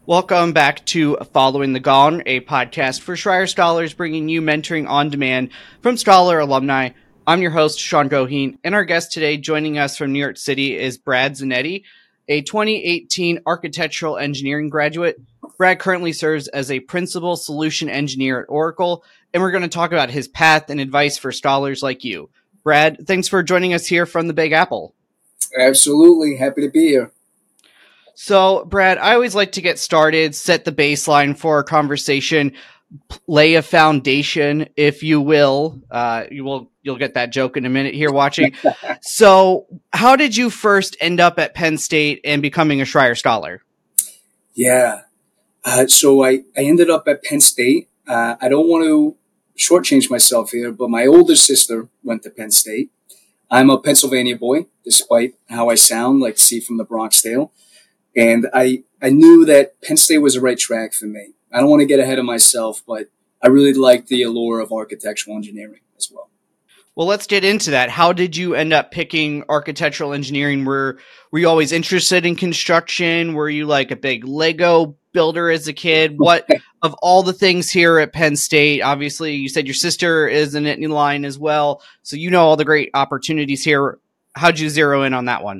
Welcome back to Following the Gong, a podcast for Schreier Scholars bringing you mentoring on demand from Scholar alumni. I'm your host, Sean Goheen, and our guest today joining us from New York City is Brad Zanetti, a 2018 architectural engineering graduate. Brad currently serves as a principal solution engineer at Oracle, and we're going to talk about his path and advice for scholars like you. Brad, thanks for joining us here from the Big Apple. Absolutely. Happy to be here. So, Brad, I always like to get started, set the baseline for a conversation, lay a foundation, if you will. You'll get that joke in a minute here watching. So, how did you first end up at Penn State and becoming a Schreier Scholar? Yeah. So I ended up at Penn State. I don't want to shortchange myself here, but my older sister went to Penn State. I'm a Pennsylvania boy, despite how I sound, like C from the Bronx Tale. And I knew that Penn State was the right track for me. I don't want to get ahead of myself, but I really liked the allure of architectural engineering as well. Well, let's get into that. How did you end up picking architectural engineering? Were you always interested in construction? Were you like a big Lego builder as a kid? What of all the things here at Penn State? Obviously, you said your sister is in it in line as well, so you know all the great opportunities here. How'd you zero in on that one?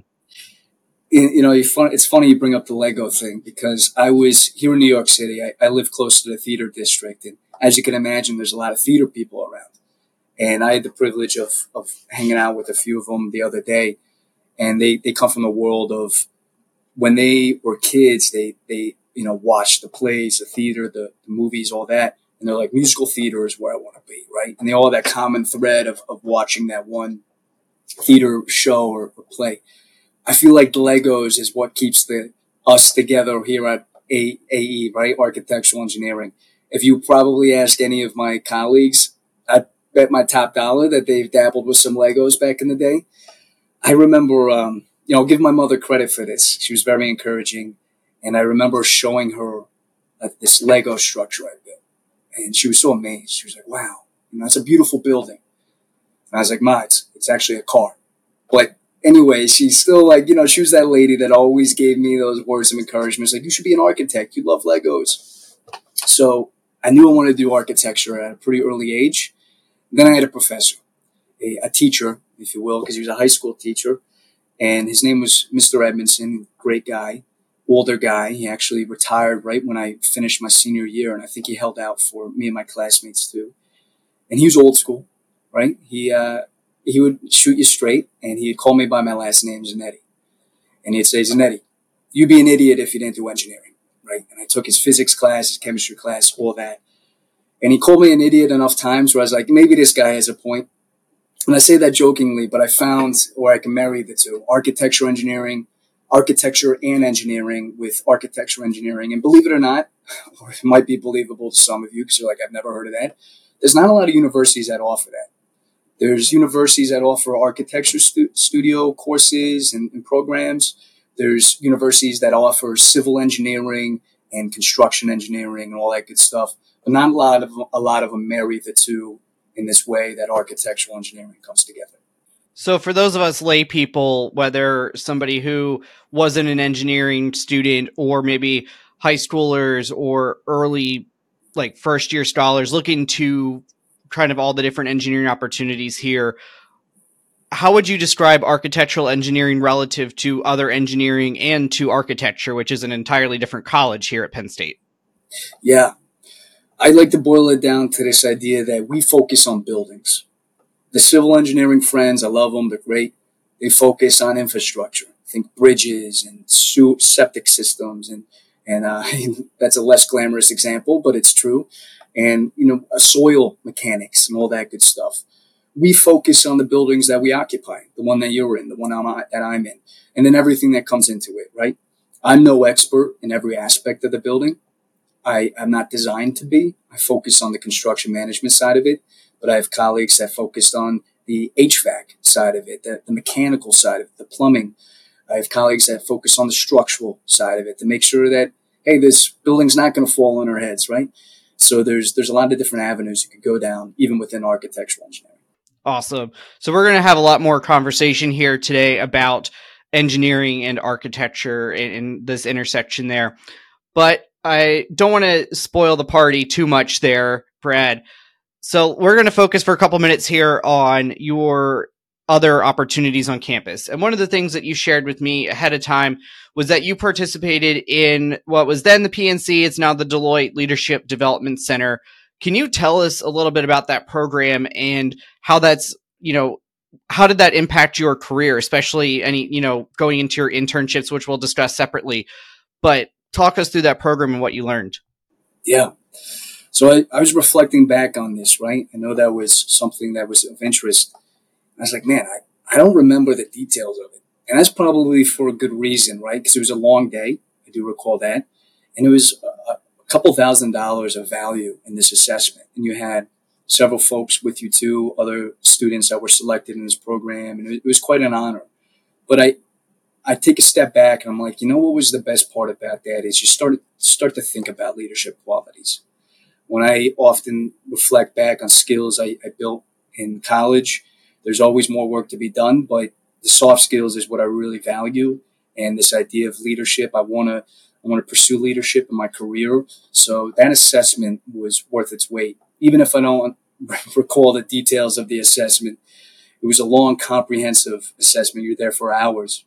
It's funny you bring up the Lego thing because I was here in New York City. I live close to the theater district. And as you can imagine, there's a lot of theater people around. And I had the privilege of hanging out with a few of them the other day. And they come from the world of when they were kids, they watched the plays, the theater, the movies, all that. And they're like, musical theater is where I want to be, right? And they all have that common thread of watching that one theater show or play. I feel like the Legos is what keeps us together here at AE, right? Architectural engineering. If you probably ask any of my colleagues, I bet my top dollar that they've dabbled with some Legos back in the day. I remember, give my mother credit for this. She was very encouraging. And I remember showing her this Lego structure I built. And she was so amazed. She was like, wow, it's a beautiful building. And I was like, Ma, it's actually a car. But anyway, she's still like, she was that lady that always gave me those words of encouragement. It's like, you should be an architect. You love Legos. So I knew I wanted to do architecture at a pretty early age. Then I had a professor, a teacher, if you will, because he was a high school teacher. And his name was Mr. Edmondson, great guy, older guy. He actually retired right when I finished my senior year. And I think he held out for me and my classmates too. And he was old school, right? He would shoot you straight, and he'd call me by my last name, Zanetti. And he'd say, Zanetti, you'd be an idiot if you didn't do engineering, right? And I took his physics class, his chemistry class, all that. And he called me an idiot enough times where I was like, maybe this guy has a point. And I say that jokingly, but I found where I can marry the two, architecture and engineering with architecture engineering. And believe it or not, or it might be believable to some of you because you're like, I've never heard of that. There's not a lot of universities that offer that. There's universities that offer architecture studio courses and programs. There's universities that offer civil engineering and construction engineering and all that good stuff. But not a lot of them marry the two in this way that architectural engineering comes together. So for those of us lay people, whether somebody who wasn't an engineering student or maybe high schoolers or early, like first year scholars looking to kind of all the different engineering opportunities here, how would you describe architectural engineering relative to other engineering and to architecture, which is an entirely different college here at Penn State? Yeah. I'd like to boil it down to this idea that we focus on buildings. The civil engineering friends, I love them. They're great. They focus on infrastructure. Think bridges and septic systems. And that's a less glamorous example, but it's true. And, soil mechanics and all that good stuff. We focus on the buildings that we occupy, the one that you're in, the one that I'm in, and then everything that comes into it, right? I'm no expert in every aspect of the building. I'm not designed to be. I focus on the construction management side of it, but I have colleagues that focused on the HVAC side of it, the mechanical side of it, the plumbing. I have colleagues that focus on the structural side of it to make sure that, hey, this building's not going to fall on our heads, right? So there's a lot of different avenues you could go down, even within architectural engineering. Awesome. So we're going to have a lot more conversation here today about engineering and architecture and this intersection there. But I don't want to spoil the party too much there, Brad. So we're going to focus for a couple minutes here on your other opportunities on campus. And one of the things that you shared with me ahead of time was that you participated in what was then the PNC. It's now the Deloitte Leadership Development Center. Can you tell us a little bit about that program and how that's, how did that impact your career, especially going into your internships, which we'll discuss separately, but talk us through that program and what you learned. Yeah. So I was reflecting back on this, right? I know that was something that was of interest. I was like, man, I don't remember the details of it. And that's probably for a good reason, right? Because it was a long day. I do recall that. And it was a couple $1,000s of value in this assessment. And you had several folks with you too, other students that were selected in this program. And it was quite an honor. But I take a step back and I'm like, what was the best part about that is you start to think about leadership qualities. When I often reflect back on skills I built in college, there's always more work to be done, but the soft skills is what I really value. And this idea of leadership, I want to pursue leadership in my career. So that assessment was worth its weight. Even if I don't recall the details of the assessment, it was a long, comprehensive assessment. You're there for hours.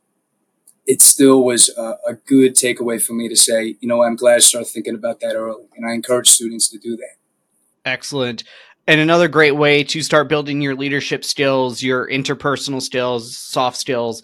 It still was a good takeaway for me to say, I'm glad I started thinking about that early. And I encourage students to do that. Excellent. And another great way to start building your leadership skills, your interpersonal skills, soft skills,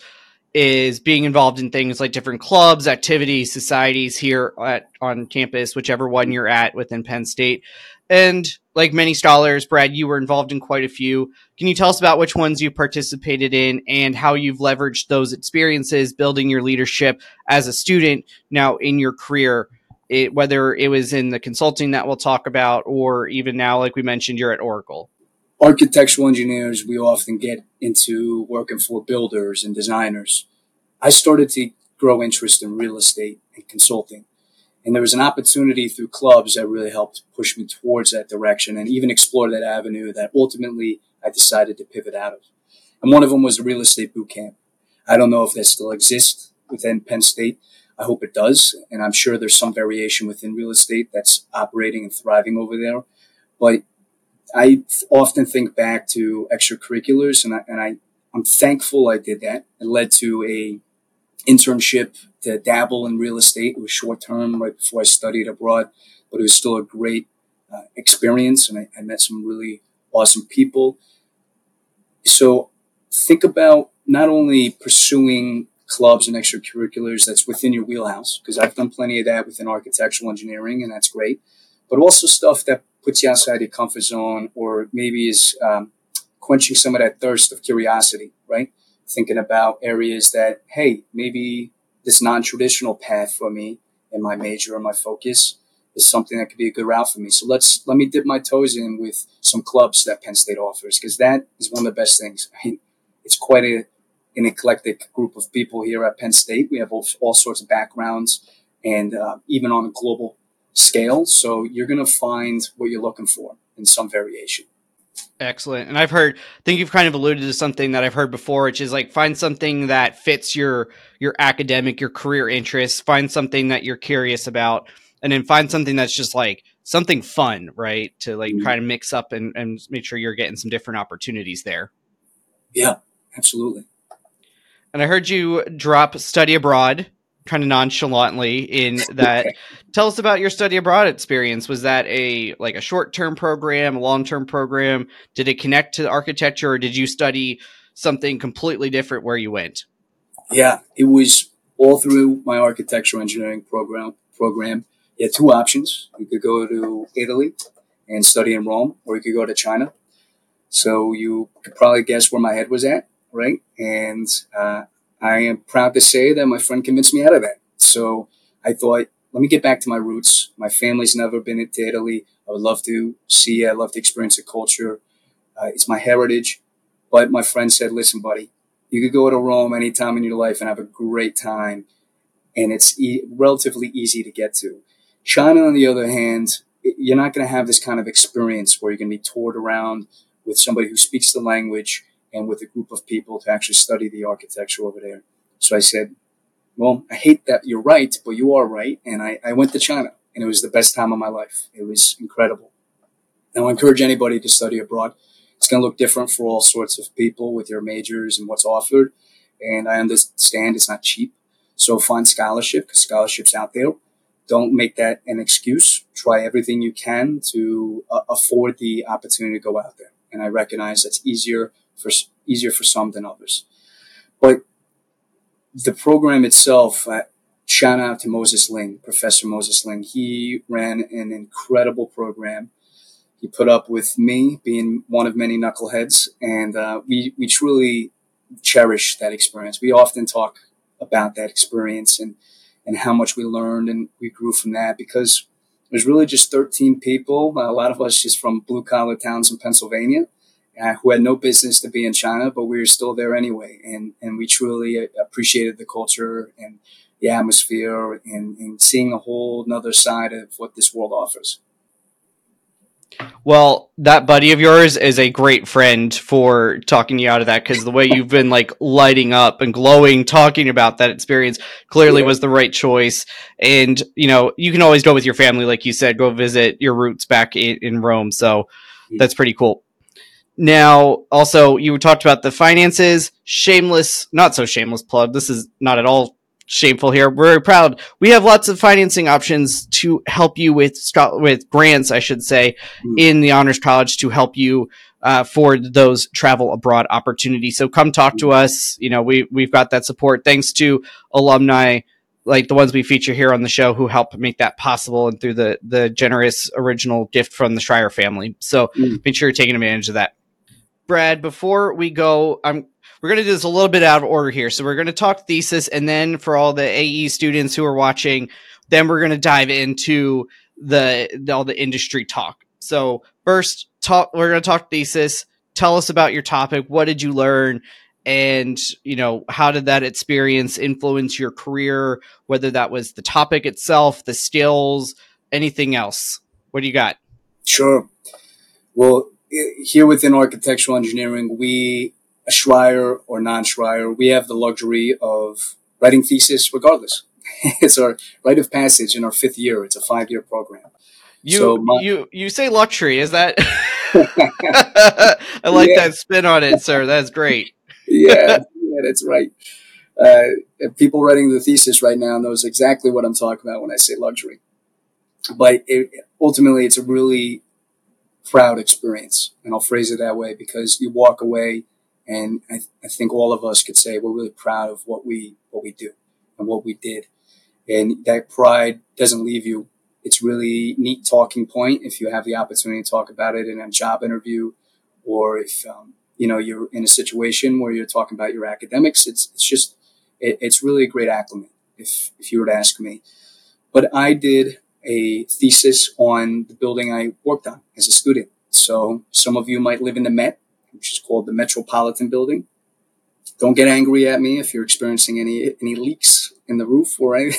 is being involved in things like different clubs, activities, societies here on campus, whichever one you're at within Penn State. And like many scholars, Brad, you were involved in quite a few. Can you tell us about which ones you participated in and how you've leveraged those experiences building your leadership as a student now in your career, whether it was in the consulting that we'll talk about or even now, like we mentioned, you're at Oracle? Architectural engineers, we often get into working for builders and designers. I started to grow interest in real estate and consulting. And there was an opportunity through clubs that really helped push me towards that direction and even explore that avenue that ultimately I decided to pivot out of. And one of them was the real estate boot camp. I don't know if that still exists within Penn State. I hope it does. And I'm sure there's some variation within real estate that's operating and thriving over there. But I often think back to extracurriculars and I'm thankful I did that. It led to a internship to dabble in real estate. It was short term right before I studied abroad, but it was still a great experience. And I met some really awesome people. So think about not only pursuing clubs and extracurriculars that's within your wheelhouse, because I've done plenty of that within architectural engineering, and that's great, but also stuff that puts you outside your comfort zone or maybe is quenching some of that thirst of curiosity, right? Thinking about areas that, hey, maybe this non-traditional path for me and my major or my focus is something that could be a good route for me. So let me dip my toes in with some clubs that Penn State offers, because that is one of the best things. I mean, it's quite an eclectic group of people here at Penn State. We have all sorts of backgrounds and even on a global scale. So you're going to find what you're looking for in some variation. Excellent. And I think you've kind of alluded to something that I've heard before, which is like find something that fits your academic, your career interests, find something that you're curious about, and then find something that's just like something fun, right? To like try to mix up and make sure you're getting some different opportunities there. Yeah, absolutely. And I heard you drop study abroad kind of nonchalantly in that. Tell us about your study abroad experience. Was that a short-term program, a long-term program? Did it connect to architecture, or did you study something completely different where you went? Yeah, it was all through my architectural engineering program. You had two options. You could go to Italy and study in Rome, or you could go to China. So you could probably guess where my head was at, right? And I am proud to say that my friend convinced me out of that. So I thought, let me get back to my roots. My family's never been to Italy. I would love to see it. I'd love to experience the culture. It's my heritage. But my friend said, listen, buddy, you could go to Rome anytime in your life and have a great time. And it's relatively easy to get to. China, on the other hand, you're not going to have this kind of experience where you're going to be toured around with somebody who speaks the language and with a group of people to actually study the architecture over there. So I said, well, I hate that you're right, but you are right. And I went to China and it was the best time of my life. It was incredible. Now, I encourage anybody to study abroad. It's going to look different for all sorts of people with your majors and what's offered. And I understand it's not cheap. So find scholarship, because scholarship's out there. Don't make that an excuse. Try everything you can to afford the opportunity to go out there. And I recognize that's easier for some than others. But the program itself, shout out to Moses Ling, Professor Moses Ling. He ran an incredible program. He put up with me being one of many knuckleheads, and we truly cherish that experience. We often talk about that experience and how much we learned and we grew from that, because there's really just 13 people, a lot of us just from blue-collar towns in Pennsylvania, who had no business to be in China, but we were still there anyway. And we truly appreciated the culture and the atmosphere and seeing a whole another side of what this world offers. Well, that buddy of yours is a great friend for talking you out of that, because the way you've been like lighting up and glowing talking about that experience clearly was the right choice. And, you know, you can always go with your family, like you said, go visit your roots back in Rome. So that's pretty cool. Now, also, you talked about the finances. Shameless, not so shameless plug. This is not at all shameful here. We're very proud. We have lots of financing options to help you with grants, I should say, in the Honors College to help you for those travel abroad opportunities. So come talk to us. You know, we've got that support thanks to alumni like the ones we feature here on the show who help make that possible, and through the generous original gift from the Schreier family. So make sure you're taking advantage of that. Brad, before we go, we're going to do this a little bit out of order here. So we're going to talk thesis, and then for all the AE students who are watching, then we're going to dive into all the industry talk. So first, we're going to talk thesis. Tell us about your topic. What did you learn? And, you know, how did that experience influence your career, whether that was the topic itself, the skills, anything else? What do you got? Sure. Well, here within architectural engineering, we, a Schreier or non-Schreier, we have the luxury of writing thesis regardless. It's our rite of passage in our 5th year. It's a 5-year program. You say luxury, is that? I like that spin on it, sir. That's great. yeah, that's right. People writing the thesis right now knows exactly what I'm talking about when I say luxury. But ultimately, it's a really proud experience, and I'll phrase it that way, because you walk away, and I think all of us could say we're really proud of what we do and what we did, and that pride doesn't leave you. It's really neat talking point if you have the opportunity to talk about it in a job interview, or if you're in a situation where you're talking about your academics. It's really a great acclimate if you were to ask me. But I did a thesis on the building I worked on as a student. So some of you might live in the Met, which is called the Metropolitan Building. Don't get angry at me if you're experiencing any leaks in the roof or anything.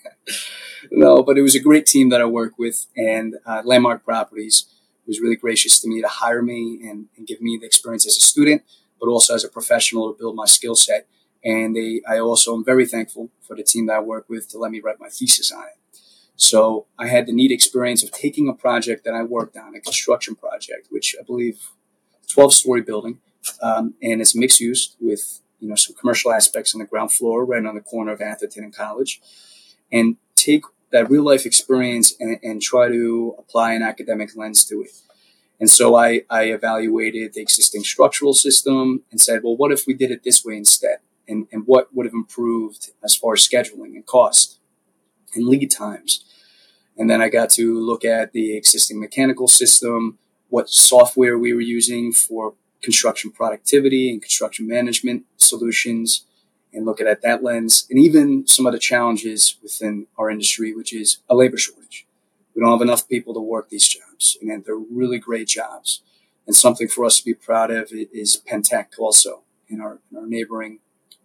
No, but it was a great team that I worked with, and Landmark Properties was really gracious to me to hire me and give me the experience as a student, but also as a professional to build my skill set. And I also am very thankful for the team that I work with to let me write my thesis on it. So I had the neat experience of taking a project that I worked on, a construction project, which I believe 12-story building, and it's mixed use with some commercial aspects on the ground floor, right on the corner of Atherton and College, and take that real life experience and try to apply an academic lens to it. And so I evaluated the existing structural system and said, well, what if we did it this way instead? And what would have improved as far as scheduling and cost and lead times? And then I got to look at the existing mechanical system, what software we were using for construction productivity and construction management solutions, and look at that lens, and even some of the challenges within our industry, which is a labor shortage. We don't have enough people to work these jobs, and they're really great jobs. And something for us to be proud of is Pentec also, in our neighboring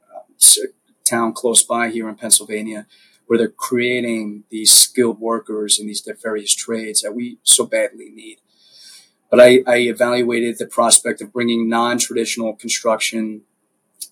town close by here in Pennsylvania, where they're creating these skilled workers in these various trades that we so badly need. But I evaluated the prospect of bringing non-traditional construction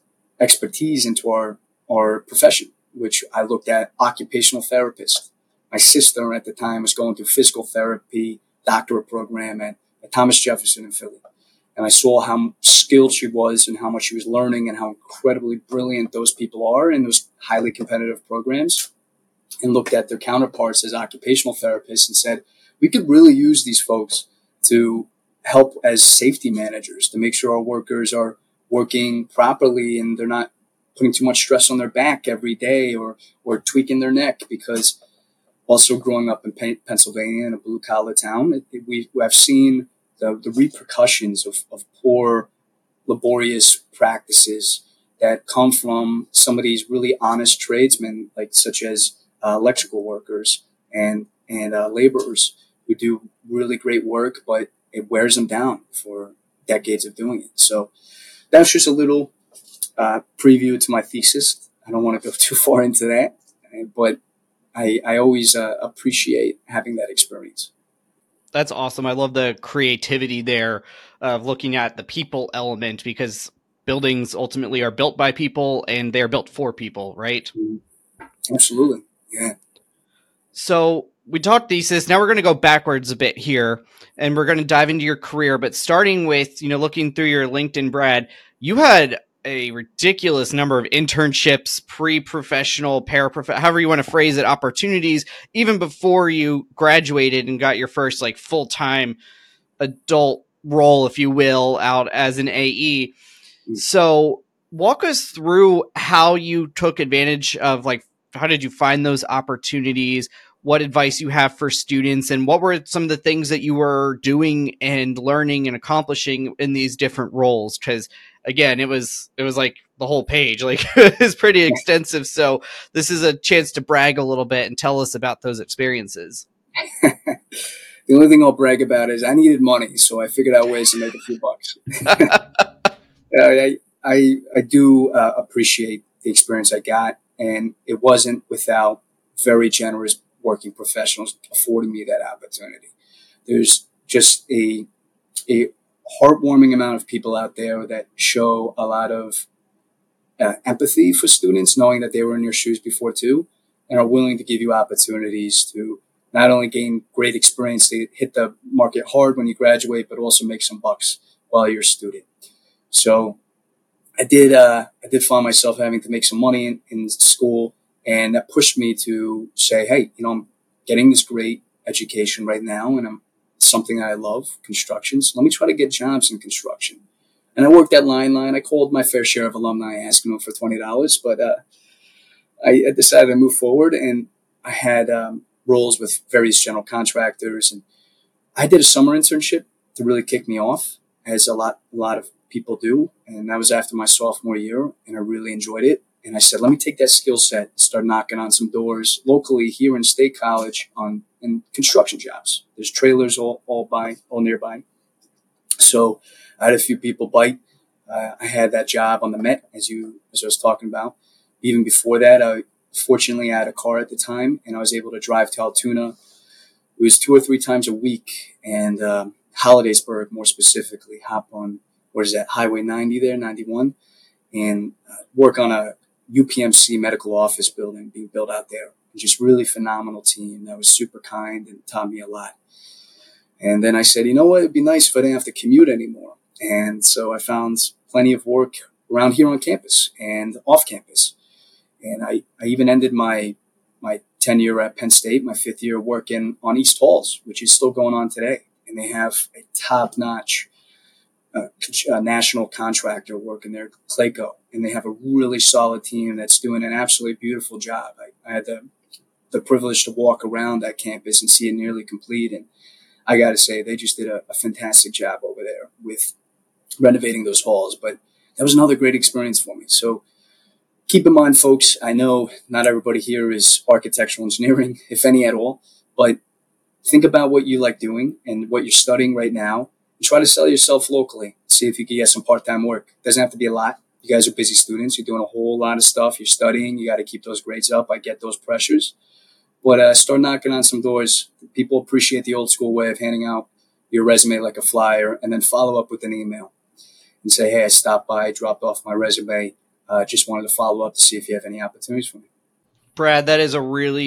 expertise into our profession, which I looked at occupational therapists. my sister at the time was going through physical therapy doctorate program at Thomas Jefferson in Philly. And I saw how skilled she was and how much she was learning and how incredibly brilliant those people are in those highly competitive programs, and looked at their counterparts as occupational therapists and said, we could really use these folks to help as safety managers to make sure our workers are working properly and they're not putting too much stress on their back every day or tweaking their neck. Because also growing up in Pennsylvania in a blue collar town, I've seen the repercussions of poor, laborious practices that come from some of these really honest tradesmen, like such as electrical workers and laborers who do really great work, but it wears them down for decades of doing it. So that's just a little preview to my thesis. I don't want to go too far into that, but I always appreciate having that experience. That's awesome. I love the creativity there of looking at the people element, because buildings ultimately are built by people and they're built for people, right? Absolutely. Yeah. So we talked thesis. Now we're going to go backwards a bit here and we're going to dive into your career. But starting with, looking through your LinkedIn, Brad, you had a ridiculous number of internships, pre-professional, paraprofessional, however you want to phrase it, opportunities, even before you graduated and got your first like full-time adult role, if you will, out as an AE. So walk us through how you took advantage of, like, how did you find those opportunities? What advice you have for students, and what were some of the things that you were doing and learning and accomplishing in these different roles? Because again, it was like the whole page, like it's pretty extensive. So this is a chance to brag a little bit and tell us about those experiences. The only thing I'll brag about is I needed money, so I figured out ways to make a few bucks. I do appreciate the experience I got, and it wasn't without very generous working professionals affording me that opportunity. There's just a heartwarming amount of people out there that show a lot of empathy for students, knowing that they were in your shoes before too, and are willing to give you opportunities to not only gain great experience to hit the market hard when you graduate, but also make some bucks while you're a student. So I did find myself having to make some money in school, and that pushed me to say, hey, I'm getting this great education right now, and it's something that I love, construction. So let me try to get jobs in construction. And I worked that line. I called my fair share of alumni asking them for $20, but I decided to move forward, and I had roles with various general contractors, and I did a summer internship to really kick me off, as a lot of people do. And that was after my sophomore year, and I really enjoyed it. And I said, let me take that skill set and start knocking on some doors locally here in State College in construction jobs. There's trailers all nearby. So I had a few people bite. I had that job on the Met, as I was talking about. Even before that, fortunately, I had a car at the time, and I was able to drive to Altoona. It was 2 or 3 times a week, and Hollidaysburg, more specifically, hop on, Highway 90 there, 91, and work on a UPMC medical office building being built out there. Just really phenomenal team that was super kind and taught me a lot. And then I said, you know what, it'd be nice if I didn't have to commute anymore. And so I found plenty of work around here on campus and off campus. And I even ended my tenure at Penn State, my 5th year, working on East Halls, which is still going on today. And they have a top-notch national contractor working there, Clayco. And they have a really solid team that's doing an absolutely beautiful job. I had the privilege to walk around that campus and see it nearly complete. And I got to say, they just did a fantastic job over there with renovating those halls. But that was another great experience for me. So keep in mind, folks, I know not everybody here is architectural engineering, if any at all, but think about what you like doing and what you're studying right now, and try to sell yourself locally. See if you can get some part-time work. It doesn't have to be a lot. You guys are busy students. You're doing a whole lot of stuff. You're studying. You got to keep those grades up. I get those pressures. But start knocking on some doors. People appreciate the old school way of handing out your resume like a flyer, and then follow up with an email and say, hey, I stopped by, dropped off my resume. Just wanted to follow up to see if you have any opportunities for me. Brad, that is a really,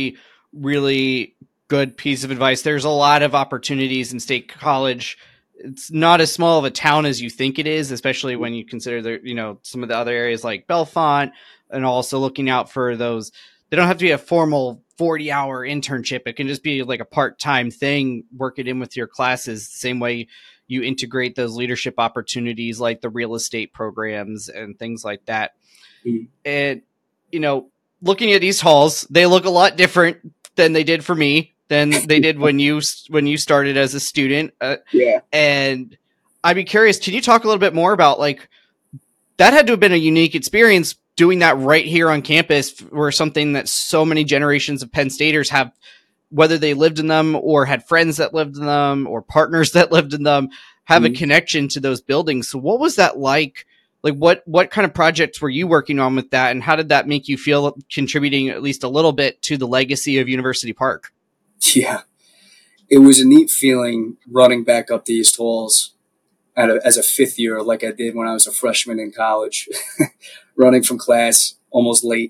really good piece of advice. There's a lot of opportunities in State College. It's not as small of a town as you think it is, especially when you consider some of the other areas like Bellefonte, and also looking out for those. They don't have to be a formal 40-hour internship. It can just be like a part-time thing, work it in with your classes, same way you integrate those leadership opportunities like the real estate programs and things like that. Mm. And, looking at these halls, they look a lot different than they did for me, than they did when you started as a student. Yeah. And I'd be curious, can you talk a little bit more about like that had to have been a unique experience doing that right here on campus, where something that so many generations of Penn Staters have, whether they lived in them or had friends that lived in them or partners that lived in them, have a connection to those buildings. So what was that like? Like what kind of projects were you working on with that? And how did that make you feel contributing at least a little bit to the legacy of University Park? Yeah. It was a neat feeling running back up these halls as a fifth year, like I did when I was a freshman in college, running from class almost late.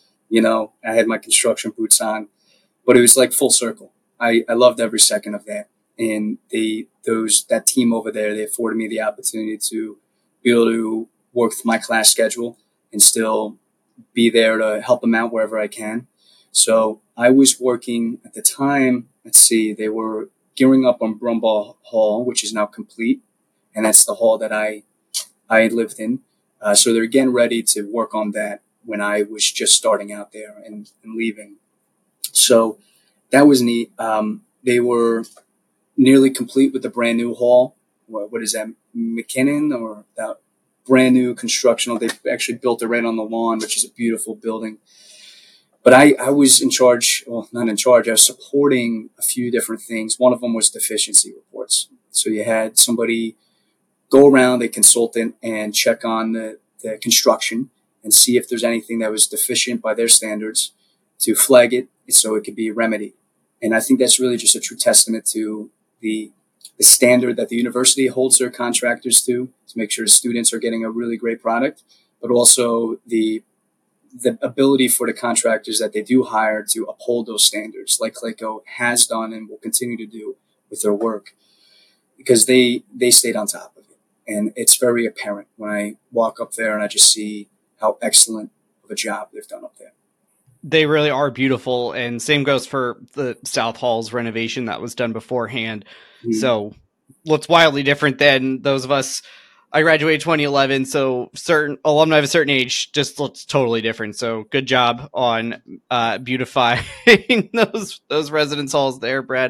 I had my construction boots on, but it was like full circle. I loved every second of that. And that team over there, they afforded me the opportunity to be able to work with my class schedule and still be there to help them out wherever I can. So I was working at the time. Let's see, they were gearing up on Brumball Hall, which is now complete. And that's the hall that I lived in. So they're getting ready to work on that when I was just starting out there and leaving. So that was neat. They were nearly complete with the brand new hall. What is that, McKinnon, or that brand new construction? They actually built it right on the lawn, which is a beautiful building. But I was in charge, well, not in charge. I was supporting a few different things. One of them was deficiency reports. So you had somebody go around, a consultant, and check on the construction and see if there's anything that was deficient by their standards, to flag it so it could be remedied. And I think that's really just a true testament to the standard that the university holds their contractors to make sure students are getting a really great product, but also the ability for the contractors that they do hire to uphold those standards, like Clayco has done and will continue to do with their work, because they stayed on top of it. And it's very apparent when I walk up there and I just see how excellent of a job they've done up there. They really are beautiful. And same goes for the South Hall's renovation that was done beforehand. So looks wildly different than those of us. I graduated 2011, so certain alumni of a certain age just looks totally different. So good job on beautifying those residence halls there, Brad.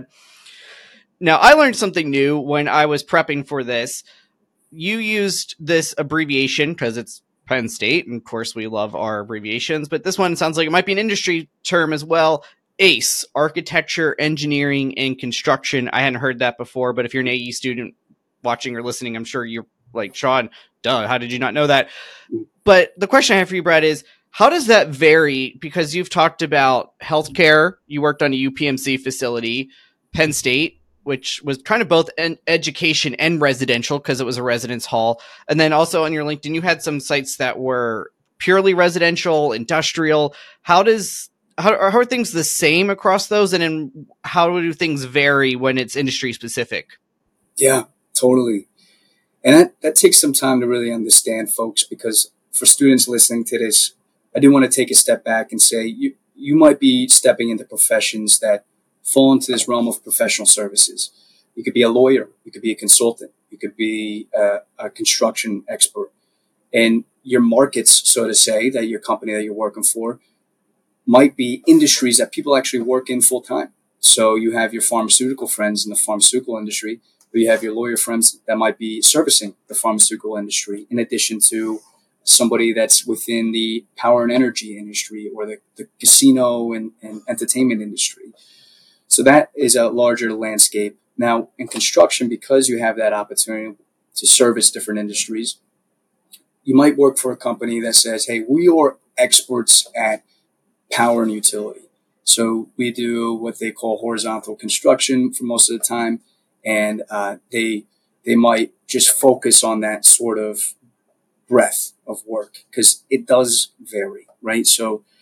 Now, I learned something new when I was prepping for this. You used this abbreviation because it's Penn State, and of course we love our abbreviations, but this one sounds like it might be an industry term as well. ACE, Architecture, Engineering, and Construction. I hadn't heard that before, but if you're an AE student watching or listening, I'm sure you're like, Sean, duh, how did you not know that? But the question I have for you, Brad, is how does that vary? Because you've talked about healthcare, you worked on a UPMC facility, Penn State, which was kind of both education and residential because it was a residence hall. And then also on your LinkedIn, you had some sites that were purely residential, industrial. How are things the same across those? And then how do things vary when it's industry specific? Yeah, totally. And that takes some time to really understand, folks, because for students listening to this, I do want to take a step back and say you might be stepping into professions that fall into this realm of professional services. You could be a lawyer. You could be a consultant. You could be a construction expert. And your markets, so to say, that your company that you're working for might be industries that people actually work in full time. So you have your pharmaceutical friends in the pharmaceutical industry, but you have your lawyer friends that might be servicing the pharmaceutical industry, in addition to somebody that's within the power and energy industry or the casino and entertainment industry. So that is a larger landscape. Now, in construction, because you have that opportunity to service different industries, you might work for a company that says, hey, we are experts at power and utility. So we do what they call horizontal construction for most of the time. And they might just focus on that sort of breadth of work because it does vary, right? So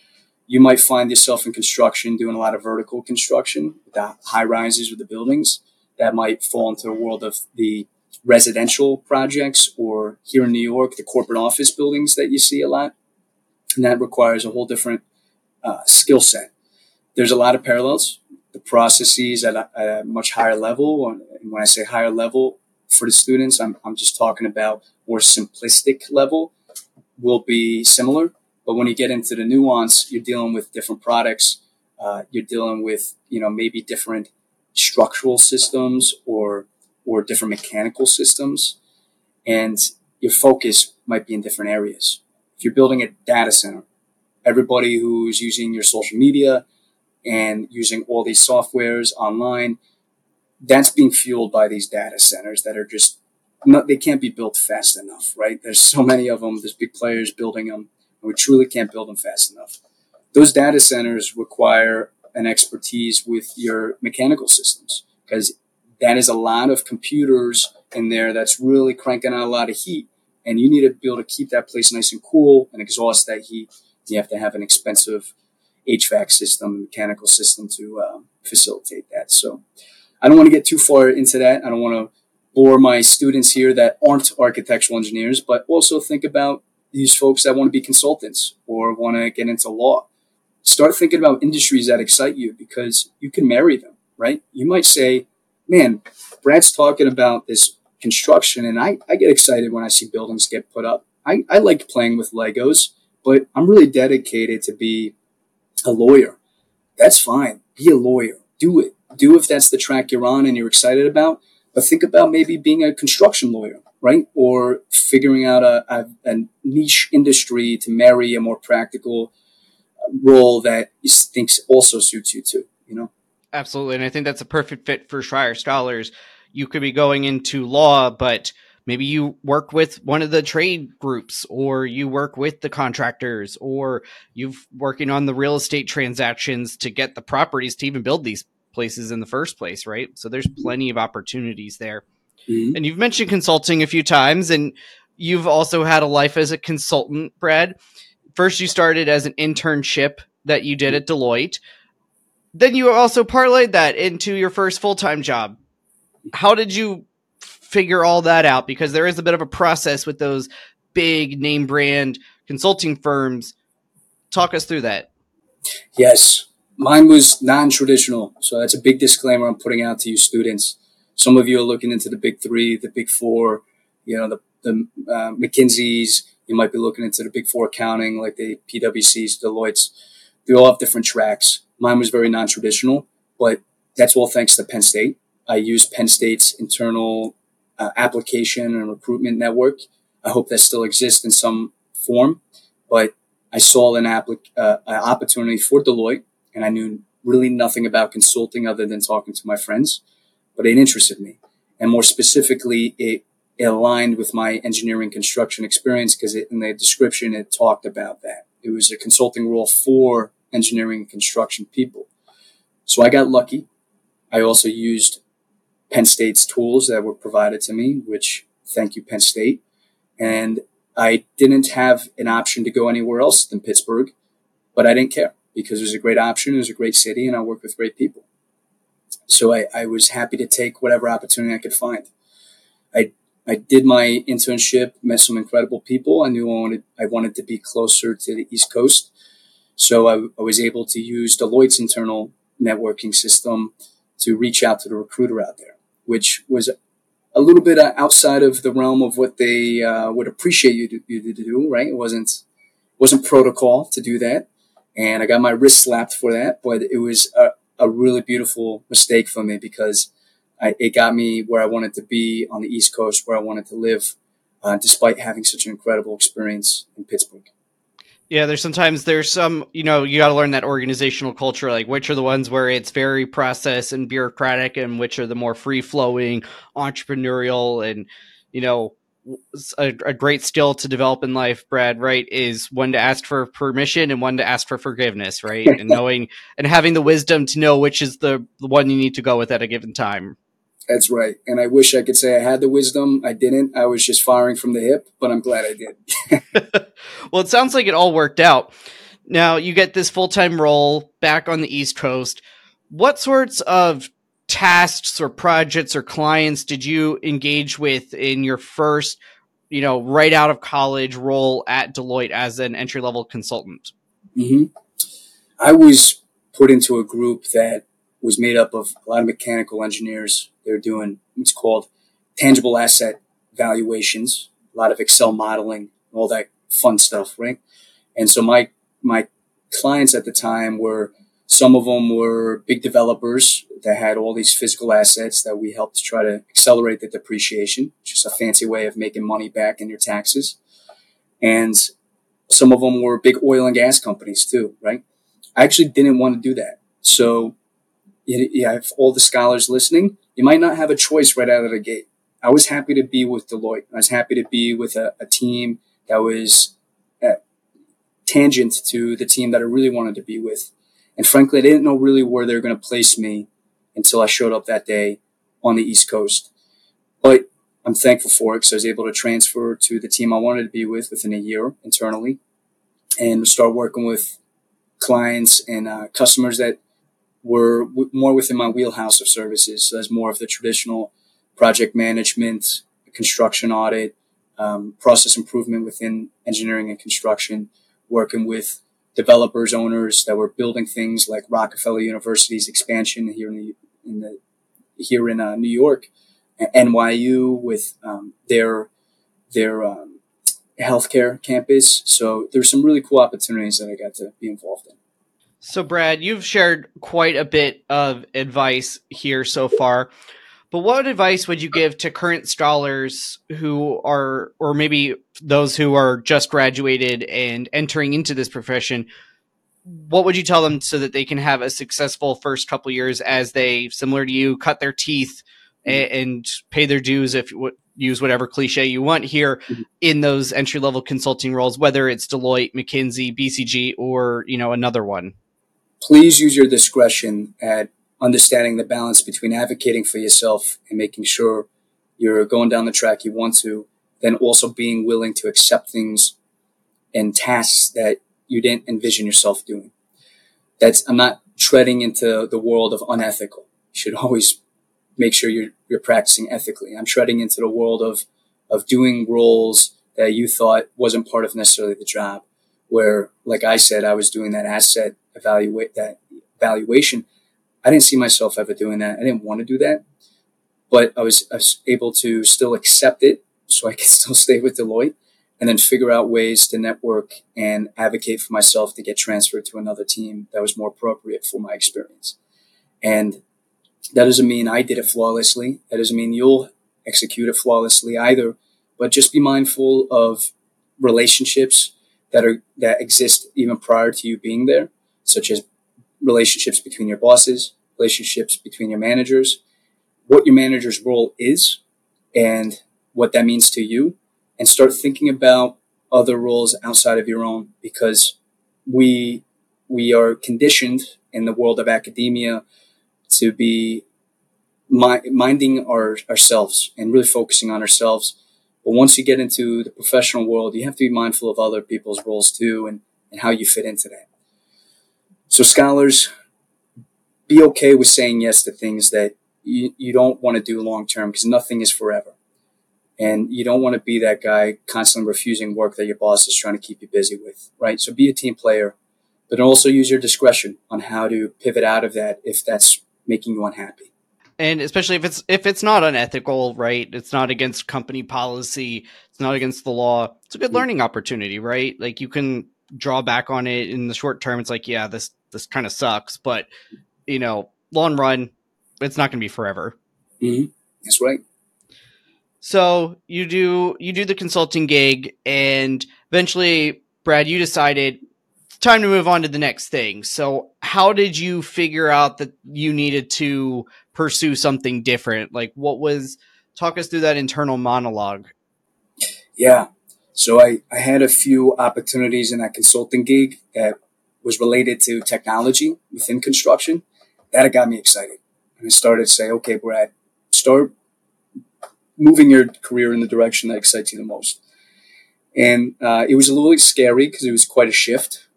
You might find yourself in construction doing a lot of vertical construction with the high rises with the buildings. That might fall into the world of the residential projects, or here in New York, the corporate office buildings that you see a lot. And that requires a whole different skill set. There's a lot of parallels. The processes at a much higher level, and when I say higher level for the students, I'm just talking about more simplistic level, will be similar. But when you get into the nuance, you're dealing with different products. You're dealing with, maybe different structural systems or different mechanical systems. And your focus might be in different areas. If you're building a data center, everybody who's using your social media and using all these softwares online, that's being fueled by these data centers that are just not, they can't be built fast enough, right? There's so many of them. There's big players building them, and we truly can't build them fast enough. Those data centers require an expertise with your mechanical systems, because that is a lot of computers in there that's really cranking out a lot of heat, and you need to be able to keep that place nice and cool and exhaust that heat. You have to have an expensive HVAC system, mechanical system to facilitate that. So I don't want to get too far into that. I don't want to bore my students here that aren't architectural engineers, but also think about these folks that want to be consultants or want to get into law. Start thinking about industries that excite you, because you can marry them, right? You might say, man, Brad's talking about this construction, and I get excited when I see buildings get put up. I like playing with Legos, but I'm really dedicated to be a lawyer. That's fine. Be a lawyer. Do it. Do if that's the track you're on and you're excited about. But think about maybe being a construction lawyer, right? Or figuring out a niche industry to marry a more practical role that you think also suits you too, Absolutely. And I think that's a perfect fit for Schreyer Scholars. You could be going into law, but maybe you work with one of the trade groups, or you work with the contractors, or you've working on the real estate transactions to get the properties to even build these places in the first place, right? So there's plenty of opportunities there. Mm-hmm. And you've mentioned consulting a few times, and you've also had a life as a consultant, Brad. First, you started as an internship that you did at Deloitte. Then you also parlayed that into your first full-time job. How did you figure all that out? Because there is a bit of a process with those big name brand consulting firms. Talk us through that. Yes, mine was non-traditional. So that's a big disclaimer I'm putting out to you students. Some of you are looking into the big three, the big four, the McKinsey's. You might be looking into the big four accounting, like the PwC's, Deloitte's. They all have different tracks. Mine was very non-traditional, but that's all thanks to Penn State. I used Penn State's internal application and recruitment network. I hope that still exists in some form, but I saw an opportunity for Deloitte, and I knew really nothing about consulting other than talking to my friends, but it interested me. And more specifically, it aligned with my engineering construction experience, because in the description, it talked about that. It was a consulting role for engineering and construction people. So I got lucky. I also used Penn State's tools that were provided to me, which thank you, Penn State. And I didn't have an option to go anywhere else than Pittsburgh, but I didn't care, because it was a great option. It was a great city, and I worked with great people. So I was happy to take whatever opportunity I could find. I did my internship, met some incredible people. I knew I wanted to be closer to the East Coast. So I was able to use Deloitte's internal networking system to reach out to the recruiter out there, which was a little bit outside of the realm of what they would appreciate you to do, right? It wasn't protocol to do that. And I got my wrist slapped for that, but it was a really beautiful mistake for me, because it got me where I wanted to be on the East Coast, where I wanted to live, despite having such an incredible experience in Pittsburgh. Yeah, there's some, you got to learn that organizational culture, like which are the ones where it's very process and bureaucratic, and which are the more free flowing, entrepreneurial, and, a great skill to develop in life, Brad, right, is when to ask for permission and when to ask for forgiveness, right? And knowing and having the wisdom to know which is the one you need to go with at a given time. That's right. And I wish I could say I had the wisdom. I didn't. I was just firing from the hip, but I'm glad I did. Well, it sounds like it all worked out. Now you get this full-time role back on the East Coast. What sorts of tasks or projects or clients did you engage with in your first, right out of college role at Deloitte as an entry-level consultant? Hmm. I was put into a group that was made up of a lot of mechanical engineers. They're doing what's called tangible asset valuations, a lot of Excel modeling, all that fun stuff, right? And so my clients at the time were, some of them were big developers that had all these physical assets that we helped try to accelerate the depreciation, just a fancy way of making money back in your taxes. And some of them were big oil and gas companies too, right? I actually didn't want to do that. So, yeah, if all the scholars listening, you might not have a choice right out of the gate. I was happy to be with Deloitte. I was happy to be with a team that was tangent to the team that I really wanted to be with. And frankly, I didn't know really where they were going to place me until I showed up that day on the East Coast. But I'm thankful for it because I was able to transfer to the team I wanted to be with within a year internally and start working with clients and customers that were more within my wheelhouse of services. So that's more of the traditional project management, construction audit, process improvement within engineering and construction, working with developers, owners that were building things like Rockefeller University's expansion here in New York, NYU with their healthcare campus. So there's some really cool opportunities that I got to be involved in. So, Brad, you've shared quite a bit of advice here so far, but what advice would you give to current scholars who are, or maybe those who are just graduated and entering into this profession? What would you tell them so that they can have a successful first couple years as they, similar to you, cut their teeth and pay their dues, if you use whatever cliche you want here, in those entry-level consulting roles, whether it's Deloitte, McKinsey, BCG, or, another one? Please use your discretion at understanding the balance between advocating for yourself and making sure you're going down the track you want to, then also being willing to accept things and tasks that you didn't envision yourself doing. I'm not treading into the world of unethical. You should always make sure you're practicing ethically. I'm treading into the world of doing roles that you thought wasn't part of necessarily the job, where, like I said, I was doing that evaluation. I didn't see myself ever doing that. I didn't want to do that, but I was able to still accept it so I could still stay with Deloitte and then figure out ways to network and advocate for myself to get transferred to another team that was more appropriate for my experience. And that doesn't mean I did it flawlessly. That doesn't mean you'll execute it flawlessly either, but just be mindful of relationships that exist even prior to you being there, such as relationships between your bosses, relationships between your managers, what your manager's role is and what that means to you, and start thinking about other roles outside of your own, because we are conditioned in the world of academia to be minding ourselves and really focusing on ourselves. But once you get into the professional world, you have to be mindful of other people's roles too and how you fit into that. So scholars, be okay with saying yes to things that you don't want to do long term, because nothing is forever. And you don't want to be that guy constantly refusing work that your boss is trying to keep you busy with, right? So be a team player, but also use your discretion on how to pivot out of that if that's making you unhappy. And especially if it's not unethical, right? It's not against company policy. It's not against the law. It's a good learning opportunity, right? Like, you can draw back on it in the short term. It's like, yeah, this kind of sucks, but long run, it's not going to be forever. Mm-hmm. That's right. So you do the consulting gig, and eventually, Brad, you decided it's time to move on to the next thing. So how did you figure out that you needed to pursue something different? Like, talk us through that internal monologue. Yeah. So I had a few opportunities in that consulting gig that was related to technology within construction. That got me excited. And I started to say, okay, Brad, start moving your career in the direction that excites you the most. And it was a little scary because it was quite a shift.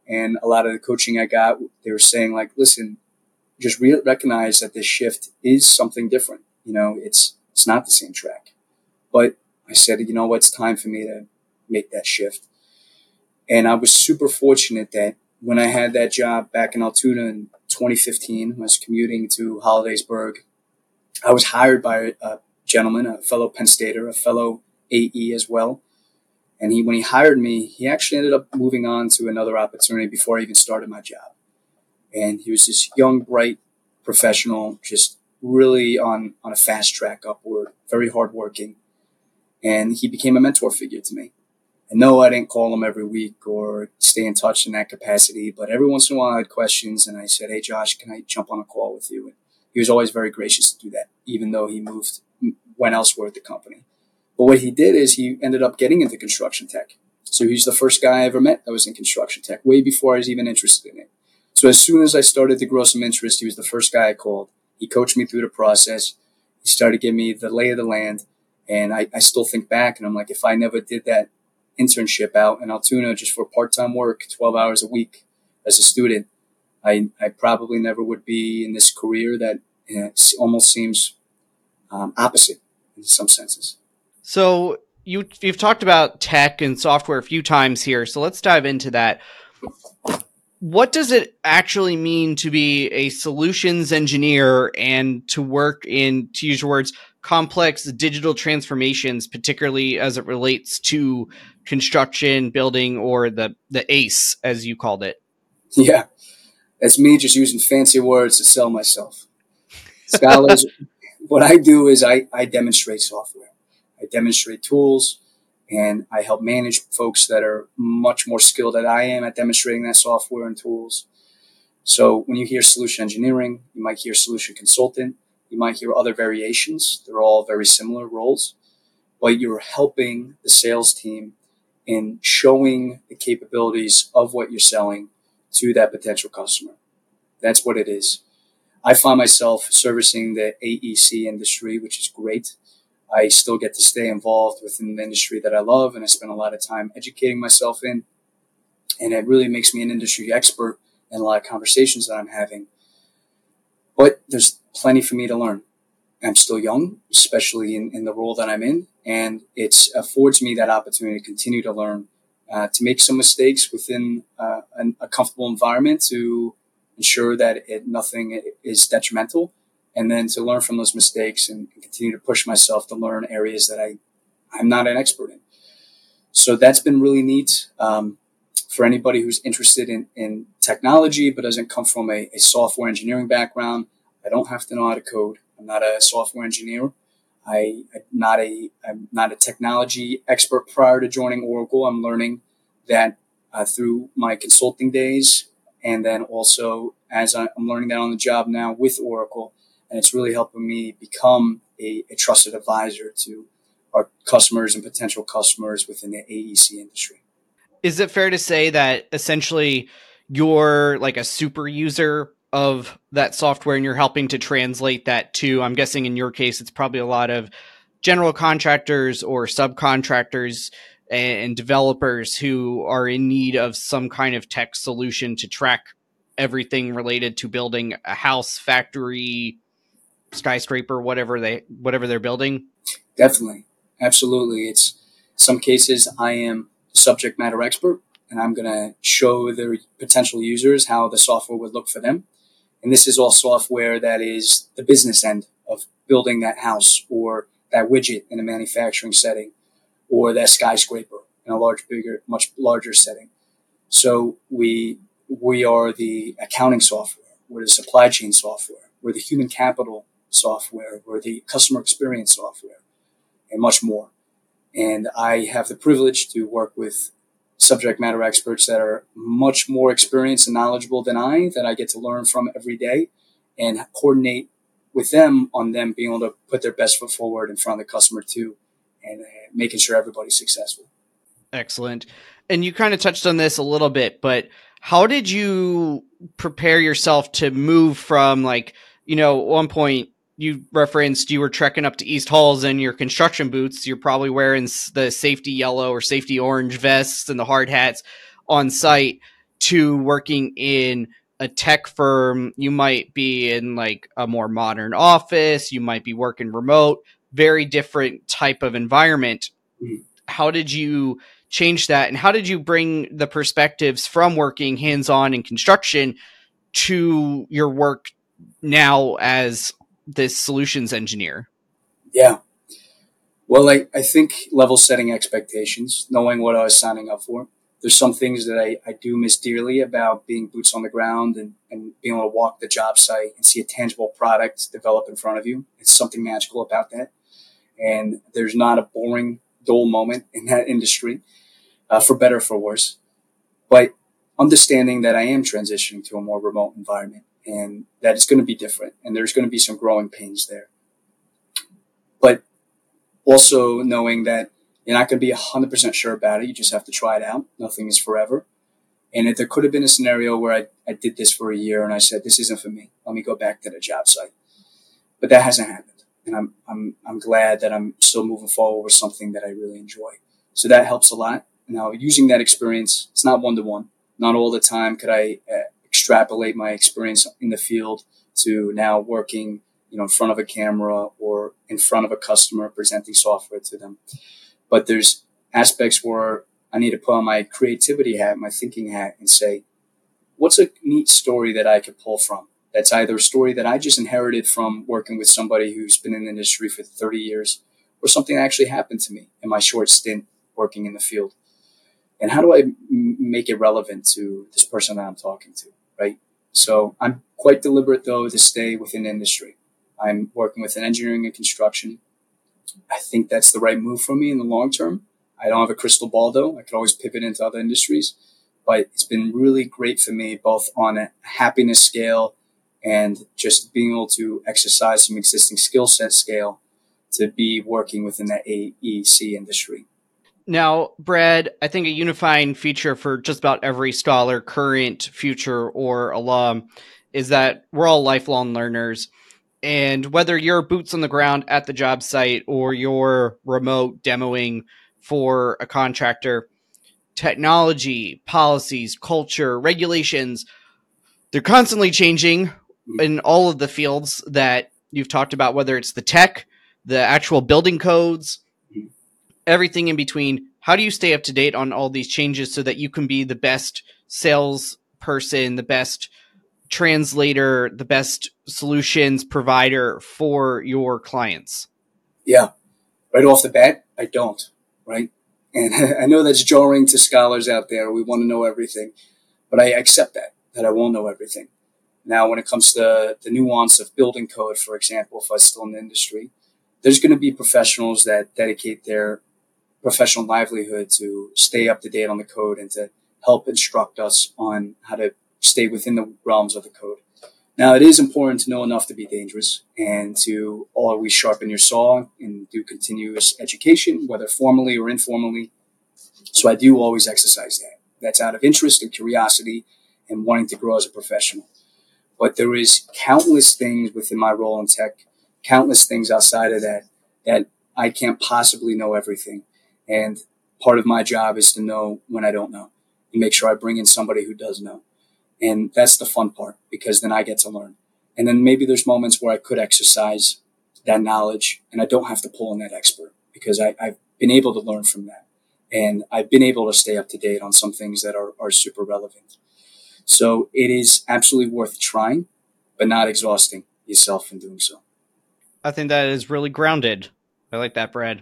And a lot of the coaching I got, they were saying like, listen, just recognize that this shift is something different. It's not the same track. But I said, you know what, it's time for me to make that shift. And I was super fortunate that when I had that job back in Altoona in 2015, I was commuting to Hollidaysburg. I was hired by a gentleman, a fellow Penn Stater, a fellow AE as well. And when he hired me, he actually ended up moving on to another opportunity before I even started my job. And he was this young, bright professional, just really on a fast track upward, very hardworking. And he became a mentor figure to me. And no, I didn't call him every week or stay in touch in that capacity, but every once in a while I had questions and I said, hey, Josh, can I jump on a call with you? And he was always very gracious to do that, even though he went elsewhere at the company. But what he did is he ended up getting into construction tech. So he's the first guy I ever met that was in construction tech, way before I was even interested in it. So as soon as I started to grow some interest, he was the first guy I called. He coached me through the process. He started giving me the lay of the land. And I still think back and I'm like, if I never did that internship out in Altoona just for part-time work, 12 hours a week as a student, I probably never would be in this career that almost seems opposite in some senses. So you've talked about tech and software a few times here, so let's dive into that. What does it actually mean to be a solutions engineer and to work in, to use your words, complex digital transformations, particularly as it relates to construction, building, or the ACE, as you called it? Yeah, that's me just using fancy words to sell myself. Scholars, what I do is I demonstrate software. I demonstrate tools, and I help manage folks that are much more skilled than I am at demonstrating that software and tools. So when you hear solution engineering, you might hear solution consultant, you might hear other variations. They're all very similar roles, but you're helping the sales team in showing the capabilities of what you're selling to that potential customer. That's what it is. I find myself servicing the AEC industry, which is great. I still get to stay involved within the industry that I love, and I spend a lot of time educating myself in. And it really makes me an industry expert in a lot of conversations that I'm having. But there's plenty for me to learn. I'm still young, especially in the role that I'm in, and it affords me that opportunity to continue to learn, to make some mistakes within a comfortable environment to ensure that nothing is detrimental, and then to learn from those mistakes and continue to push myself to learn areas that I'm not an expert in. So that's been really neat for anybody who's interested in technology but doesn't come from a software engineering background. I don't have to know how to code. I'm not a software engineer. I'm not a technology expert prior to joining Oracle. I'm learning that through my consulting days, and then also as I'm learning that on the job now with Oracle. And it's really helping me become a trusted advisor to our customers and potential customers within the AEC industry. Is it fair to say that essentially you're like a super user of that software and you're helping to translate that to, I'm guessing in your case, it's probably a lot of general contractors or subcontractors and developers who are in need of some kind of tech solution to track everything related to building a house, factory, skyscraper, whatever they're building? Definitely. Absolutely. It's some cases I am the subject matter expert, and I'm going to show the potential users how the software would look for them. And this is all software that is the business end of building that house or that widget in a manufacturing setting or that skyscraper in a much larger setting. So we are the accounting software, we're the supply chain software, we're the human capital software, we're the customer experience software, and much more. And I have the privilege to work with subject matter experts that are much more experienced and knowledgeable than that I get to learn from every day and coordinate with them on them being able to put their best foot forward in front of the customer too, and making sure everybody's successful. Excellent. And you kind of touched on this a little bit, but how did you prepare yourself to move from at one point you referenced you were trekking up to East Halls in your construction boots. You're probably wearing the safety yellow or safety orange vests and the hard hats on site. to working in a tech firm. You might be in like a more modern office, you might be working remote, very different type of environment. Mhm. How did you change that, and how did you bring the perspectives from working hands-on in construction to your work now as this solutions engineer? Yeah. Well, I think level setting expectations, knowing what I was signing up for. There's some things that I do miss dearly about being boots on the ground and being able to walk the job site and see a tangible product develop in front of you. It's something magical about that. And there's not a boring, dull moment in that industry, for better or for worse. But understanding that I am transitioning to a more remote environment and that it's going to be different and there's going to be some growing pains there. But also knowing that you're not going to be 100% sure about it. You just have to try it out. Nothing is forever. And if there could have been a scenario where I did this for a year and I said, this isn't for me. Let me go back to the job site. But that hasn't happened. And I'm glad that I'm still moving forward with something that I really enjoy. So that helps a lot. Now, using that experience, it's not one to one. Not all the time could I extrapolate my experience in the field to now working, in front of a camera or in front of a customer presenting software to them. But there's aspects where I need to put on my creativity hat, my thinking hat, and say, what's a neat story that I could pull from? That's either a story that I just inherited from working with somebody who's been in the industry for 30 years or something that actually happened to me in my short stint working in the field. And how do I make it relevant to this person that I'm talking to, right? So I'm quite deliberate, though, to stay within the industry. I'm working with an engineering and construction. I think that's the right move for me in the long term. I don't have a crystal ball, though. I could always pivot into other industries. But it's been really great for me, both on a happiness scale and just being able to exercise some existing skill set scale to be working within that AEC industry. Now, Brad, I think a unifying feature for just about every scholar, current, future, or alum, is that we're all lifelong learners. And whether you're boots on the ground at the job site or you're remote demoing for a contractor, technology, policies, culture, regulations, they're constantly changing in all of the fields that you've talked about, whether it's the tech, the actual building codes, everything in between. How do you stay up to date on all these changes so that you can be the best salesperson, the best translator, the best solutions provider for your clients? Yeah, right off the bat, I don't, right? And I know that's jarring to scholars out there. We want to know everything, but I accept that I won't know everything. Now, when it comes to the nuance of building code, for example, if I was still in the industry, there's going to be professionals that dedicate their professional livelihood to stay up to date on the code and to help instruct us on how to stay within the realms of the code. Now, it is important to know enough to be dangerous and to always sharpen your saw and do continuous education, whether formally or informally. So I do always exercise that. That's out of interest and curiosity and wanting to grow as a professional. But there is countless things within my role in tech, countless things outside of that I can't possibly know everything. And part of my job is to know when I don't know and make sure I bring in somebody who does know. And that's the fun part because then I get to learn. And then maybe there's moments where I could exercise that knowledge and I don't have to pull in that expert because I've been able to learn from that. And I've been able to stay up to date on some things that are super relevant. So it is absolutely worth trying, but not exhausting yourself in doing so. I think that is really grounded. I like that, Brad.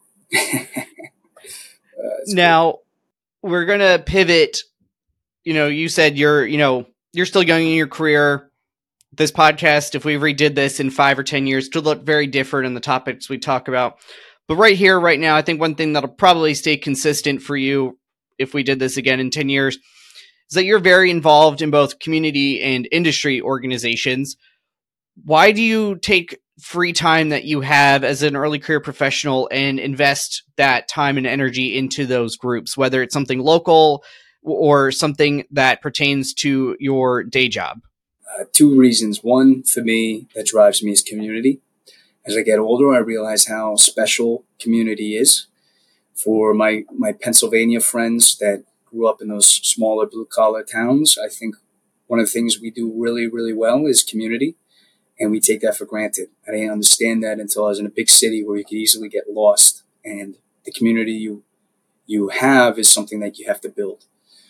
Now, we're going to pivot. You said you're still young in your career. This podcast, if we redid this in 5 or 10 years, could look very different in the topics we talk about. But right here, right now, I think one thing that'll probably stay consistent for you if we did this again in 10 years is that you're very involved in both community and industry organizations. Why do you take free time that you have as an early career professional and invest that time and energy into those groups, whether it's something local or something that pertains to your day job? Two reasons. One, for me, that drives me is community. As I get older, I realize how special community is. For my Pennsylvania friends that grew up in those smaller blue collar towns. I think one of the things we do really, really well is community, and we take that for granted. I didn't understand that until I was in a big city where you could easily get lost, and the community you have is something that you have to build.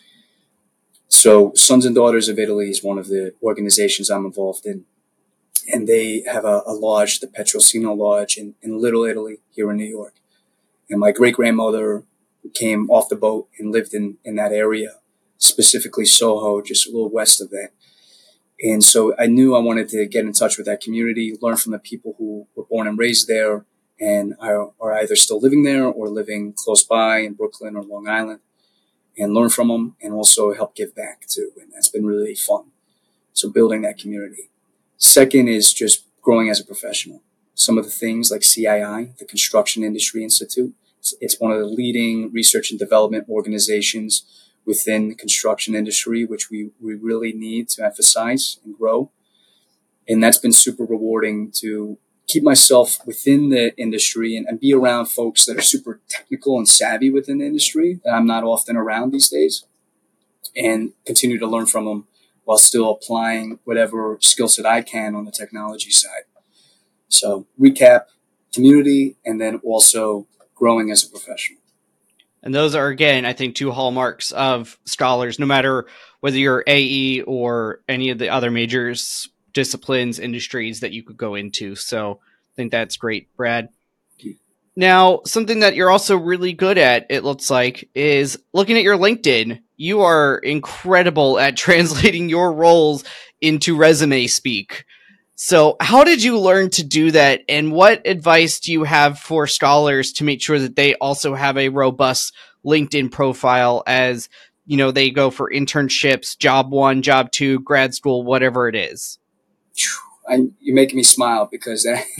So Sons and Daughters of Italy is one of the organizations I'm involved in. And they have a lodge, the Petrosino Lodge in Little Italy here in New York. And my great-grandmother came off the boat and lived in that area, specifically Soho, just a little west of that. And so I knew I wanted to get in touch with that community, learn from the people who were born and raised there and are either still living there or living close by in Brooklyn or Long Island, and learn from them and also help give back too. And that's been really fun. So building that community. Second is just growing as a professional. Some of the things like CII, the Construction Industry Institute, it's one of the leading research and development organizations within the construction industry, which we really need to emphasize and grow. And that's been super rewarding to keep myself within the industry and be around folks that are super technical and savvy within the industry that I'm not often around these days, and continue to learn from them while still applying whatever skill set I can on the technology side. So recap, community, and then also growing as a professional. And those are, again, I think, two hallmarks of scholars, no matter whether you're AE or any of the other majors, disciplines, industries that you could go into. So I think that's great, Brad. Now, something that you're also really good at, it looks like, is looking at your LinkedIn. You are incredible at translating your roles into resume speak. So how did you learn to do that? And what advice do you have for scholars to make sure that they also have a robust LinkedIn profile as, you know, they go for internships, job 1, job 2, grad school, whatever it is? You're making me smile because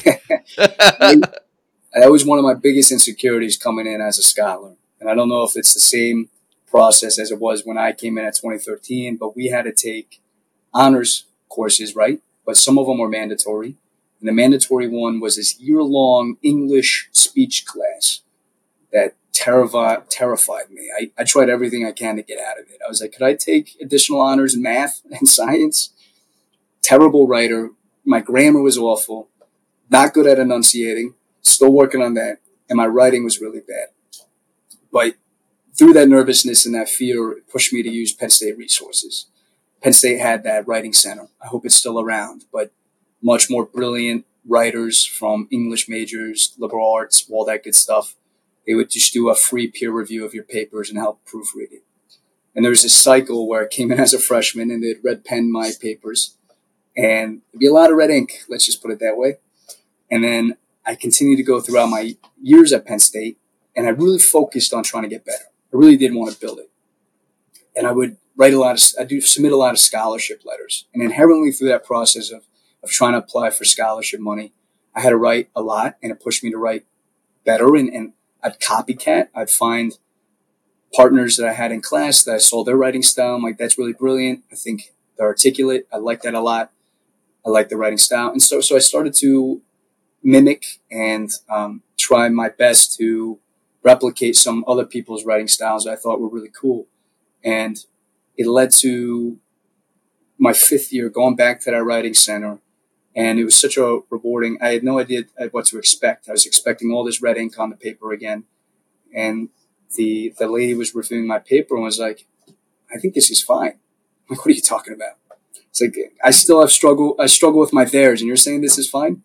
that was one of my biggest insecurities coming in as a scholar. And I don't know if it's the same process as it was when I came in at 2013, but we had to take honors courses, right? But some of them were mandatory. And the mandatory one was this year-long English speech class that terrified me. I tried everything I can to get out of it. I was like, could I take additional honors in math and science? Terrible writer. My grammar was awful. Not good at enunciating. Still working on that. And my writing was really bad. But through that nervousness and that fear, it pushed me to use Penn State resources. Penn State had that writing center. I hope it's still around, but much more brilliant writers from English majors, liberal arts, all that good stuff. They would just do a free peer review of your papers and help proofread it. And there was this cycle where I came in as a freshman and they'd red pen my papers, and there'd be a lot of red ink. Let's just put it that way. And then I continued to go throughout my years at Penn State, and I really focused on trying to get better. I really did want to build it. And I would submit a lot of scholarship letters. And inherently through that process of trying to apply for scholarship money, I had to write a lot, and it pushed me to write better. And I'd copycat. I'd find partners that I had in class that I saw their writing style. I'm like, that's really brilliant. I think they're articulate. I like that a lot. I like the writing style. And so I started to mimic and try my best to replicate some other people's writing styles that I thought were really cool. And it led to my 5th year going back to that writing center. And it was such a rewarding, I had no idea what to expect. I was expecting all this red ink on the paper again. And the lady was reviewing my paper and was like, I think this is fine. I'm like, what are you talking about? It's like, I struggle with my theirs, and you're saying this is fine?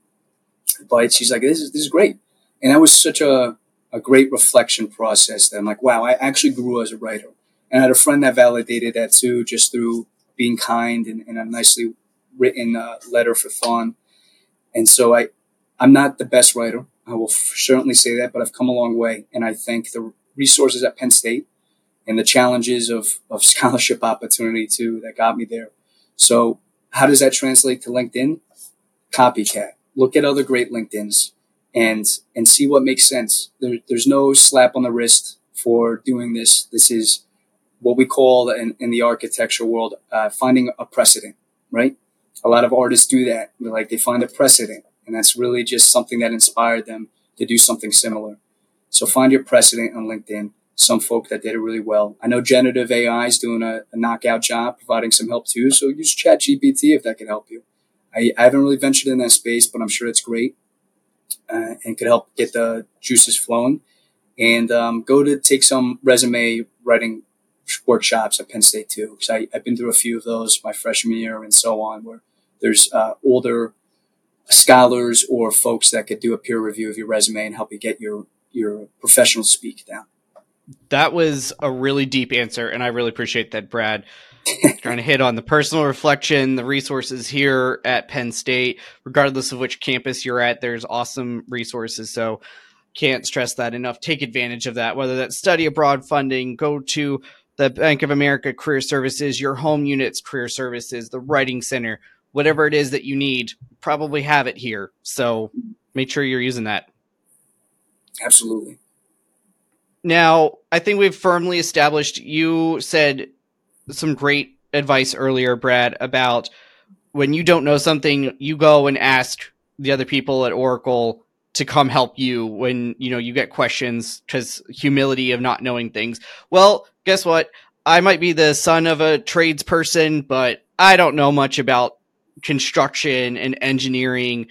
But she's like, this is great. And that was such a great reflection process that I'm like, wow, I actually grew as a writer. And I had a friend that validated that too, just through being kind and a nicely written letter for Thon. And so I'm not the best writer. I will certainly say that, but I've come a long way. And I thank the resources at Penn State and the challenges of scholarship opportunity too that got me there. So how does that translate to LinkedIn? Copycat. Look at other great LinkedIns and see what makes sense. There's no slap on the wrist for doing this. This is what we call in the architecture world, finding a precedent, right? A lot of artists do that. They find a precedent, and that's really just something that inspired them to do something similar. So find your precedent on LinkedIn, some folk that did it really well. I know generative AI is doing a knockout job, providing some help too. So use ChatGPT if that can help you. I haven't really ventured in that space, but I'm sure it's great and could help get the juices flowing. And go to take some resume writing workshops at Penn State too, because I've been through a few of those my freshman year and so on, where there's older scholars or folks that could do a peer review of your resume and help you get your professional speak down. That was a really deep answer, and I really appreciate that, Brad. Trying to hit on the personal reflection, the resources here at Penn State, regardless of which campus you're at, there's awesome resources. So can't stress that enough. Take advantage of that, whether that's study abroad funding, go to the Bank of America Career Services, your home unit's career services, the Writing Center, whatever it is that you need, probably have it here. So make sure you're using that. Absolutely. Now, I think we've firmly established, you said some great advice earlier, Brad, about when you don't know something, you go and ask the other people at Oracle to come help you when, you get questions, because humility of not knowing things. Well, guess what? I might be the son of a tradesperson, but I don't know much about construction and engineering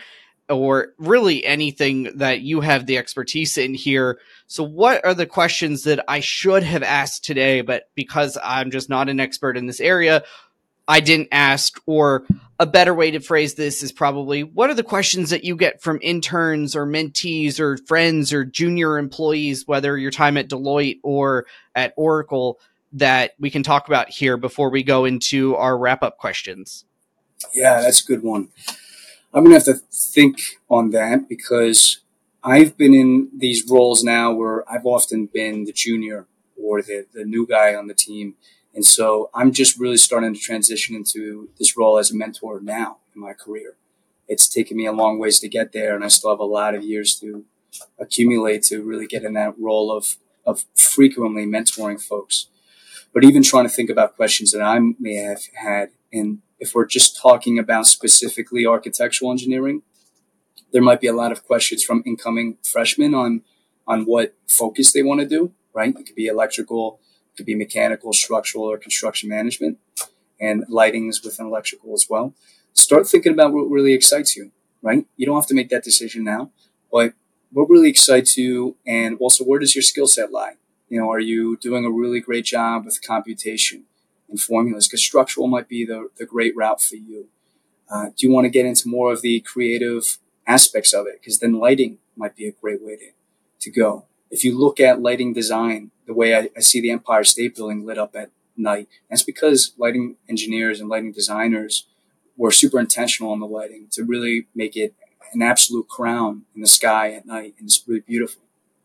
or really anything that you have the expertise in here. So what are the questions that I should have asked today, but because I'm just not an expert in this area, I didn't ask? Or a better way to phrase this is probably, what are the questions that you get from interns or mentees or friends or junior employees, whether your time at Deloitte or at Oracle, that we can talk about here before we go into our wrap-up questions? Yeah, that's a good one. I'm going to have to think on that because I've been in these roles now where I've often been the junior or the new guy on the team. And so I'm just really starting to transition into this role as a mentor now in my career. It's taken me a long ways to get there, and I still have a lot of years to accumulate to really get in that role of frequently mentoring folks. But even trying to think about questions that I may have had, and if we're just talking about specifically architectural engineering, there might be a lot of questions from incoming freshmen on what focus they want to do, right? It could be electrical, it could be mechanical, structural, or construction management, and lighting is within electrical as well. Start thinking about what really excites you, right? You don't have to make that decision now, but what really excites you, and also where does your skill set lie? Are you doing a really great job with computation and formulas? Because structural might be the great route for you. Do you want to get into more of the creative aspects of it? Because then lighting might be a great way to go. If you look at lighting design, the way I see the Empire State Building lit up at night, that's because lighting engineers and lighting designers were super intentional on the lighting to really make it an absolute crown in the sky at night, and it's really beautiful.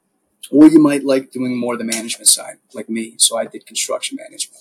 Or you might like doing more of the management side, like me. So I did construction management.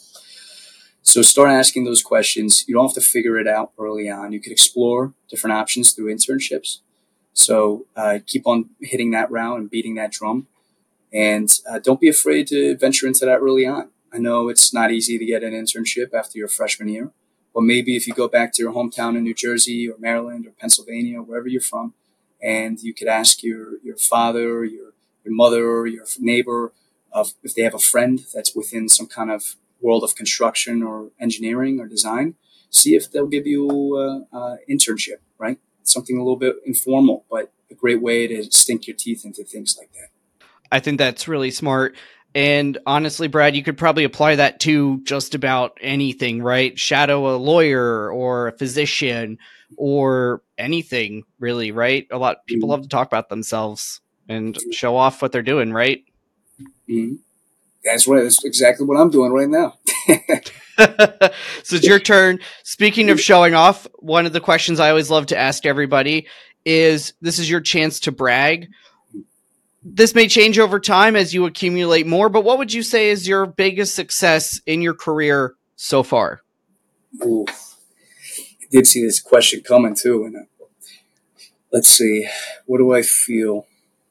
So start asking those questions. You don't have to figure it out early on. You could explore different options through internships. So keep on hitting that round and beating that drum. And don't be afraid to venture into that early on. I know it's not easy to get an internship after your freshman year. But maybe if you go back to your hometown in New Jersey or Maryland or Pennsylvania, wherever you're from, and you could ask your father, your mother, your neighbor, if they have a friend that's within some kind of world of construction or engineering or design, see if they'll give you an internship, right? Something a little bit informal, but a great way to sink your teeth into things like that. I think that's really smart. And honestly, Brad, you could probably apply that to just about anything, right? Shadow a lawyer or a physician or anything, really, right? A lot of people love to talk about themselves and show off what they're doing, right? Mm-hmm. That's right. That's exactly what I'm doing right now. So it's your turn. Speaking of showing off, one of the questions I always love to ask everybody is, this is your chance to brag. This may change over time as you accumulate more, but what would you say is your biggest success in your career so far? Ooh, I did see this question coming too. And let's see, what do I feel?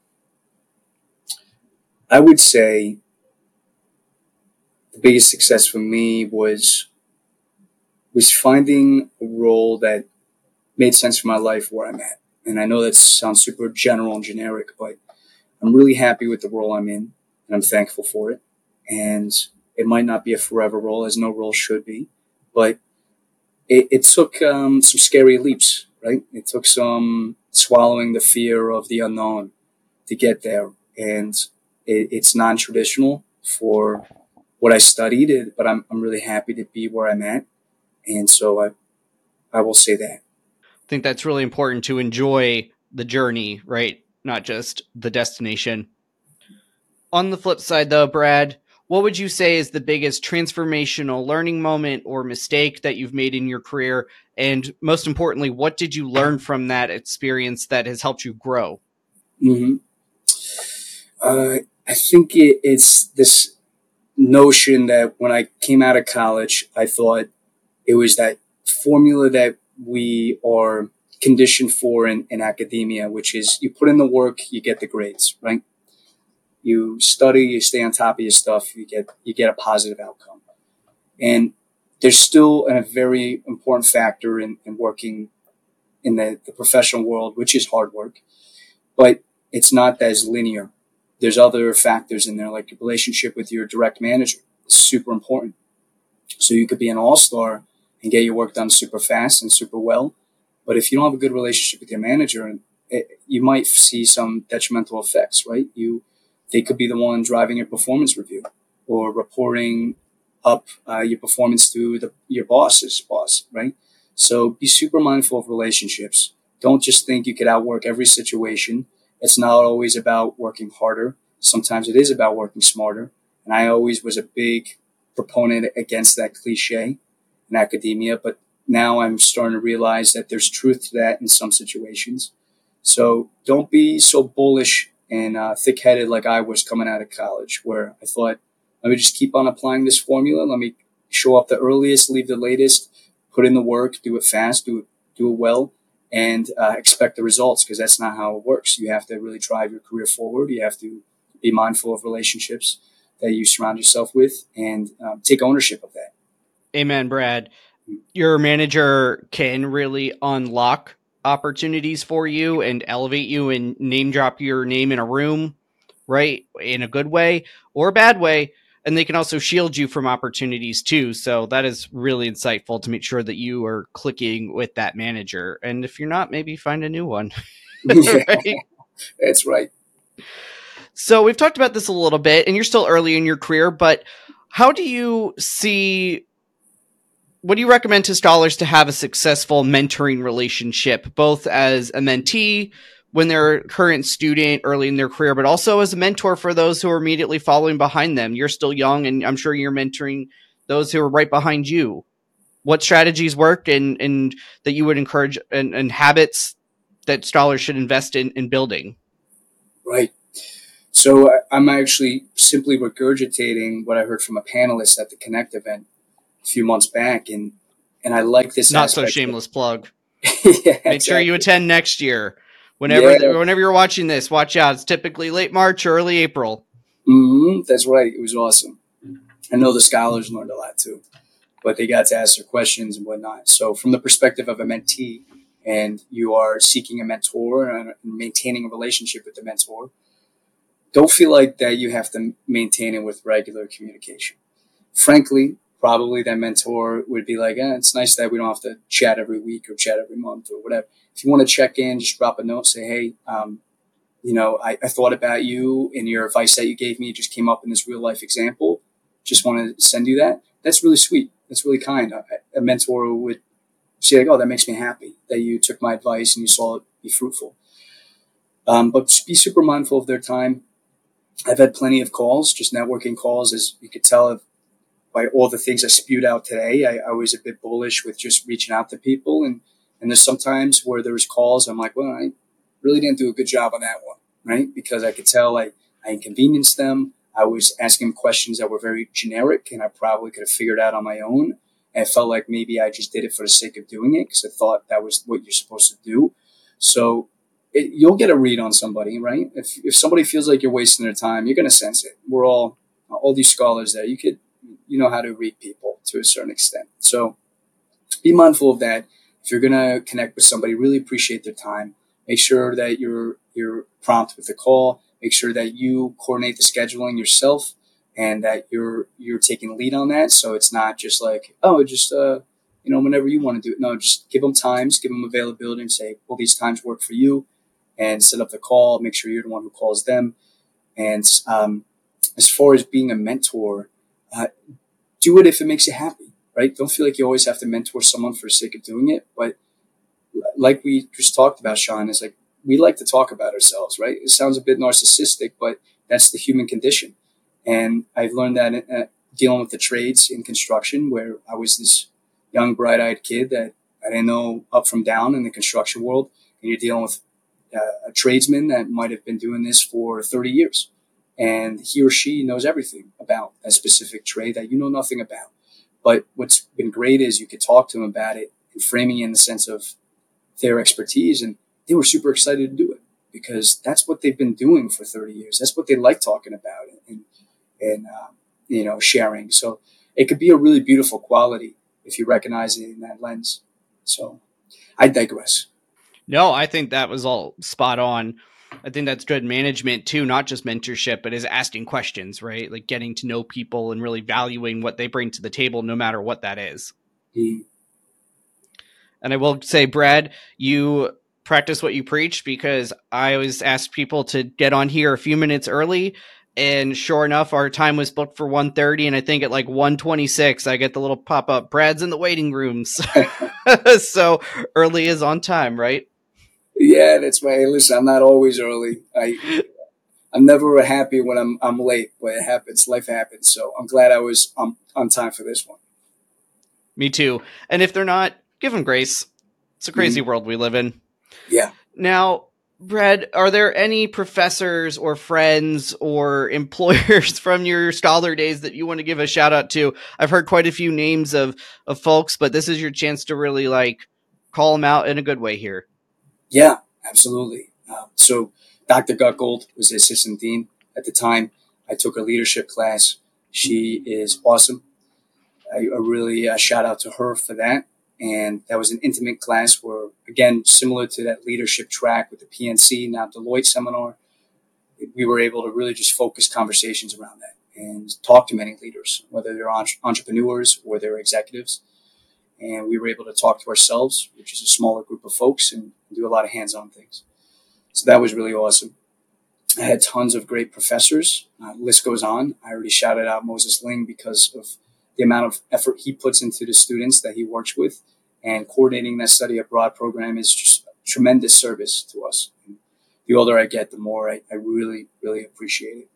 I would say the biggest success for me was finding a role that made sense for my life where I'm at. And I know that sounds super general and generic, but I'm really happy with the role I'm in, and I'm thankful for it. and it might not be a forever role, as no role should be, but it took some scary leaps, right? It took some swallowing the fear of the unknown to get there, and it's non-traditional for what I studied, but I'm really happy to be where I'm at, and so I will say that. I think that's really important to enjoy the journey, right? Not just the destination. On the flip side, though, Brad, what would you say is the biggest transformational learning moment or mistake that you've made in your career? And most importantly, what did you learn from that experience that has helped you grow? Mm-hmm. I think it's this notion that when I came out of college, I thought it was that formula that we are conditioned for in academia, which is you put in the work, you get the grades, right? You study, you stay on top of your stuff, you get a positive outcome. And there's still a very important factor in working in the professional world, which is hard work, but it's not as linear. There's other factors in there, like your relationship with your direct manager. It's super important. So you could be an all-star and get your work done super fast and super well. But if you don't have a good relationship with your manager, you might see some detrimental effects, right? They could be the one driving your performance review or reporting up your performance to your boss's boss, right? So be super mindful of relationships. Don't just think you could outwork every situation. It's not always about working harder. Sometimes it is about working smarter. And I always was a big proponent against that cliche in academia, but now I'm starting to realize that there's truth to that in some situations. So don't be so bullish and thick-headed like I was coming out of college, where I thought, let me just keep on applying this formula. Let me show up the earliest, leave the latest, put in the work, do it fast, do it well, and expect the results, because that's not how it works. You have to really drive your career forward. You have to be mindful of relationships that you surround yourself with, and take ownership of that. Amen, Brad. Your manager can really unlock opportunities for you and elevate you and name drop your name in a room, right? In a good way or a bad way. And they can also shield you from opportunities too. So that is really insightful to make sure that you are clicking with that manager. And if you're not, maybe find a new one. Right? That's right. So we've talked about this a little bit, and you're still early in your career, but how do you see what do you recommend to scholars to have a successful mentoring relationship, both as a mentee when they're a current student early in their career, but also as a mentor for those who are immediately following behind them? You're still young, and I'm sure you're mentoring those who are right behind you. What strategies work and that you would encourage, and habits that scholars should invest in building? Right. So I'm actually simply regurgitating what I heard from a panelist at the Connect event a few months back, and I like this Not so aspect. shameless plug. Yeah, Make sure you attend next year. Yeah. Whenever you're watching this, watch out. It's typically late March or early April. That's right. It was awesome. I know the scholars learned a lot too, but they got to ask their questions and whatnot. So from the perspective of a mentee, and you are seeking a mentor and maintaining a relationship with the mentor, don't feel like that you have to maintain it with regular communication. Frankly, probably that mentor would be like, it's nice that we don't have to chat every week or chat every month or whatever. If you want to check in, just drop a note, say, hey, I thought about you and your advice that you gave me just came up in this real life example. Just want to send you that. That's really sweet. That's really kind. A mentor would say, like, oh, that makes me happy that you took my advice and you saw it be fruitful. But just be super mindful of their time. I've had plenty of calls, just networking calls, as you could tell by all the things I spewed out today. I was a bit bullish with just reaching out to people. And there's sometimes where there's calls, I'm like, well, I really didn't do a good job on that one, right? Because I could tell I inconvenienced them. I was asking questions that were very generic, and I probably could have figured out on my own. And it felt like maybe I just did it for the sake of doing it because I thought that was what you're supposed to do. So you'll get a read on somebody, right? If somebody feels like you're wasting their time, you're going to sense it. We're all these scholars there. You know how to read people to a certain extent. So be mindful of that. If you're going to connect with somebody, really appreciate their time. Make sure that you're prompt with the call. Make sure that you coordinate the scheduling yourself. and that you're taking lead on that. So it's not just like, oh, just whenever you want to do it. No, just give them times, give them availability, and say, will these times work for you? And set up the call. Make sure you're the one who calls them. And as far as being a mentor, do it if it makes you happy, right? Don't feel like you always have to mentor someone for the sake of doing it. But like we just talked about, Sean, is like we like to talk about ourselves, right? It sounds a bit narcissistic, but that's the human condition. And I've learned that dealing with the trades in construction, where I was this young, bright-eyed kid that I didn't know up from down in the construction world. And you're dealing with a tradesman that might have been doing this for 30 years. And he or she knows everything about a specific trade that you know nothing about. But what's been great is you could talk to them about it and framing it in the sense of their expertise. And they were super excited to do it because that's what they've been doing for 30 years. That's what they like talking about and sharing. So it could be a really beautiful quality if you recognize it in that lens. So I digress. No, I think that was all spot on. I think that's good management too, not just mentorship, but is asking questions, right? Like getting to know people and really valuing what they bring to the table, no matter what that is. Mm. And I will say, Brad, you practice what you preach, because I always ask people to get on here a few minutes early. And sure enough, our time was booked for 1:30, and I think at like 1:26, I get the little pop up, Brad's in the waiting rooms. So early is on time, right? Yeah, that's right. Hey, listen, I'm not always early. I'm never happy when I'm late, but it happens. Life happens. So I'm glad I was on time for this one. Me too. And if they're not, give them grace. It's a crazy world we live in. Yeah. Now, Brad, are there any professors or friends or employers from your scholar days that you want to give a shout out to? I've heard quite a few names of folks, but this is your chance to really call them out in a good way here. Yeah, absolutely. So Dr. Gutgold was the assistant dean at the time. I took a leadership class. She is awesome. I really shout out to her for that. And that was an intimate class where, again, similar to that leadership track with the PNC, now Deloitte seminar, we were able to really just focus conversations around that and talk to many leaders, whether they're entrepreneurs or they're executives. And we were able to talk to ourselves, which is a smaller group of folks, and do a lot of hands-on things. So that was really awesome. I had tons of great professors. List goes on. I already shouted out Moses Ling because of the amount of effort he puts into the students that he works with, and coordinating that study abroad program is just a tremendous service to us. And the older I get, the more I really, really appreciate it.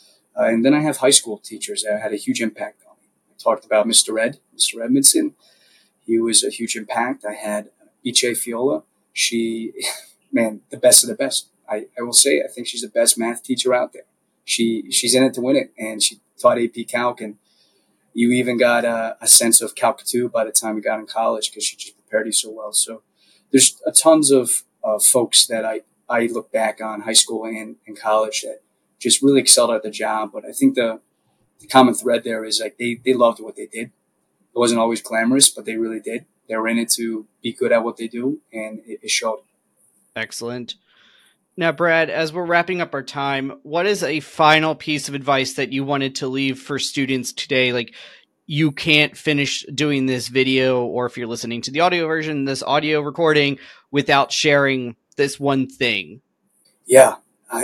And then I have high school teachers that had a huge impact on me. I talked about Mr. Edmondson. He was a huge impact. I had Iche Fiola. She, man, the best of the best. I will say, I think she's the best math teacher out there. She's in it to win it, and she taught AP Calc, and you even got a sense of Calc 2 by the time we got in college because she just prepared you so well. So there's a tons of folks that I look back on high school and college that just really excelled at the job. But I think the common thread there is like they loved what they did. It wasn't always glamorous, but they really did. They were in it to be good at what they do, and it showed. Excellent. Now, Brad, as we're wrapping up our time, what is a final piece of advice that you wanted to leave for students today? Like, you can't finish doing this video, or if you're listening to the audio version, this audio recording, without sharing this one thing. Yeah,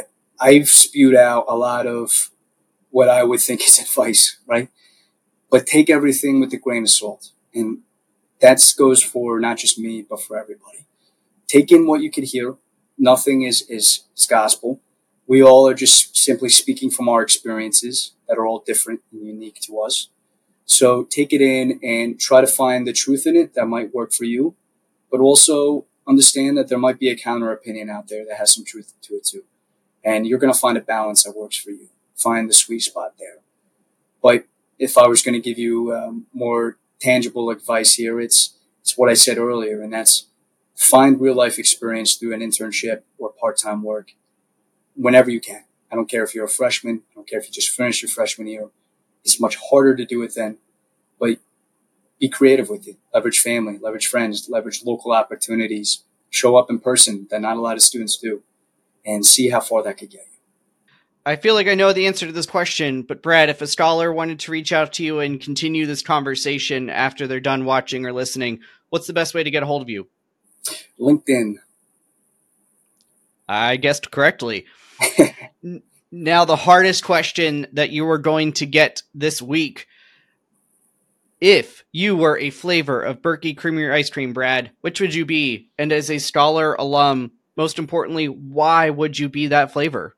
I've spewed out a lot of what I would think is advice, right? But take everything with a grain of salt. And that goes for not just me, but for everybody. Take in what you can hear. Nothing is gospel. We all are just simply speaking from our experiences that are all different and unique to us. So take it in and try to find the truth in it that might work for you, but also understand that there might be a counter opinion out there that has some truth to it too. And you're going to find a balance that works for you. Find the sweet spot there. But if I was going to give you more tangible advice here, it's what I said earlier, and that's find real life experience through an internship or part-time work whenever you can. I don't care if you're a freshman. I don't care if you just finished your freshman year. It's much harder to do it then, but be creative with it. Leverage family, leverage friends, leverage local opportunities. Show up in person that not a lot of students do, and see how far that could get you. I feel like I know the answer to this question, but Brad, if a scholar wanted to reach out to you and continue this conversation after they're done watching or listening, what's the best way to get a hold of you? LinkedIn. I guessed correctly. Now, the hardest question that you are going to get this week. If you were a flavor of Berkey Creamier ice cream, Brad, which would you be? And as a scholar alum, most importantly, why would you be that flavor?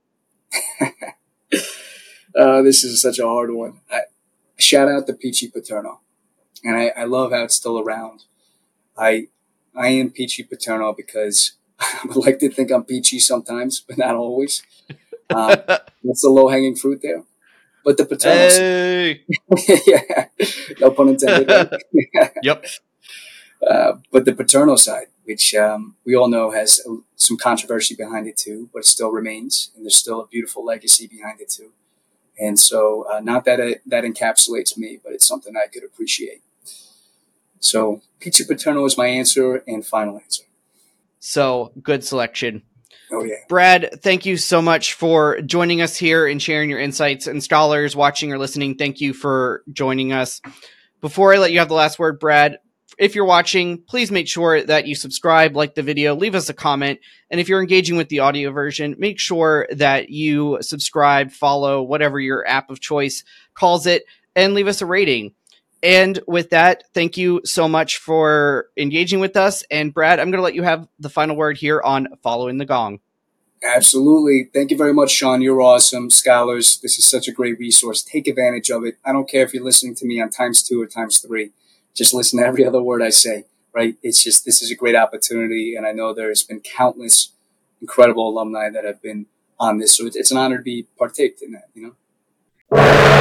This is such a hard one. Shout out to Peachy Paterno. And I love how it's still around. I am Peachy Paterno because I would like to think I'm peachy sometimes, but not always. That's the low-hanging fruit there. But the Paterno Hey. yeah, no pun intended. Right? Yep. But the Paterno side, which we all know has some controversy behind it too, but it still remains, and there's still a beautiful legacy behind it too. And so, not that that encapsulates me, but it's something I could appreciate. So, Peachy Paterno is my answer and final answer. So, good selection. Oh, yeah. Brad, thank you so much for joining us here and sharing your insights. And scholars watching or listening, thank you for joining us. Before I let you have the last word, Brad, if you're watching, please make sure that you subscribe, like the video, leave us a comment. And if you're engaging with the audio version, make sure that you subscribe, follow, whatever your app of choice calls it, and leave us a rating. And with that, thank you so much for engaging with us. And Brad, I'm going to let you have the final word here on Following the Gong. Absolutely. Thank you very much, Sean. You're awesome. Scholars, this is such a great resource. Take advantage of it. I don't care if you're listening to me on ×2 or ×3. Just listen to every other word I say, right? It's just, this is a great opportunity. And I know there's been countless incredible alumni that have been on this. So it's an honor to be partaked in that, you know?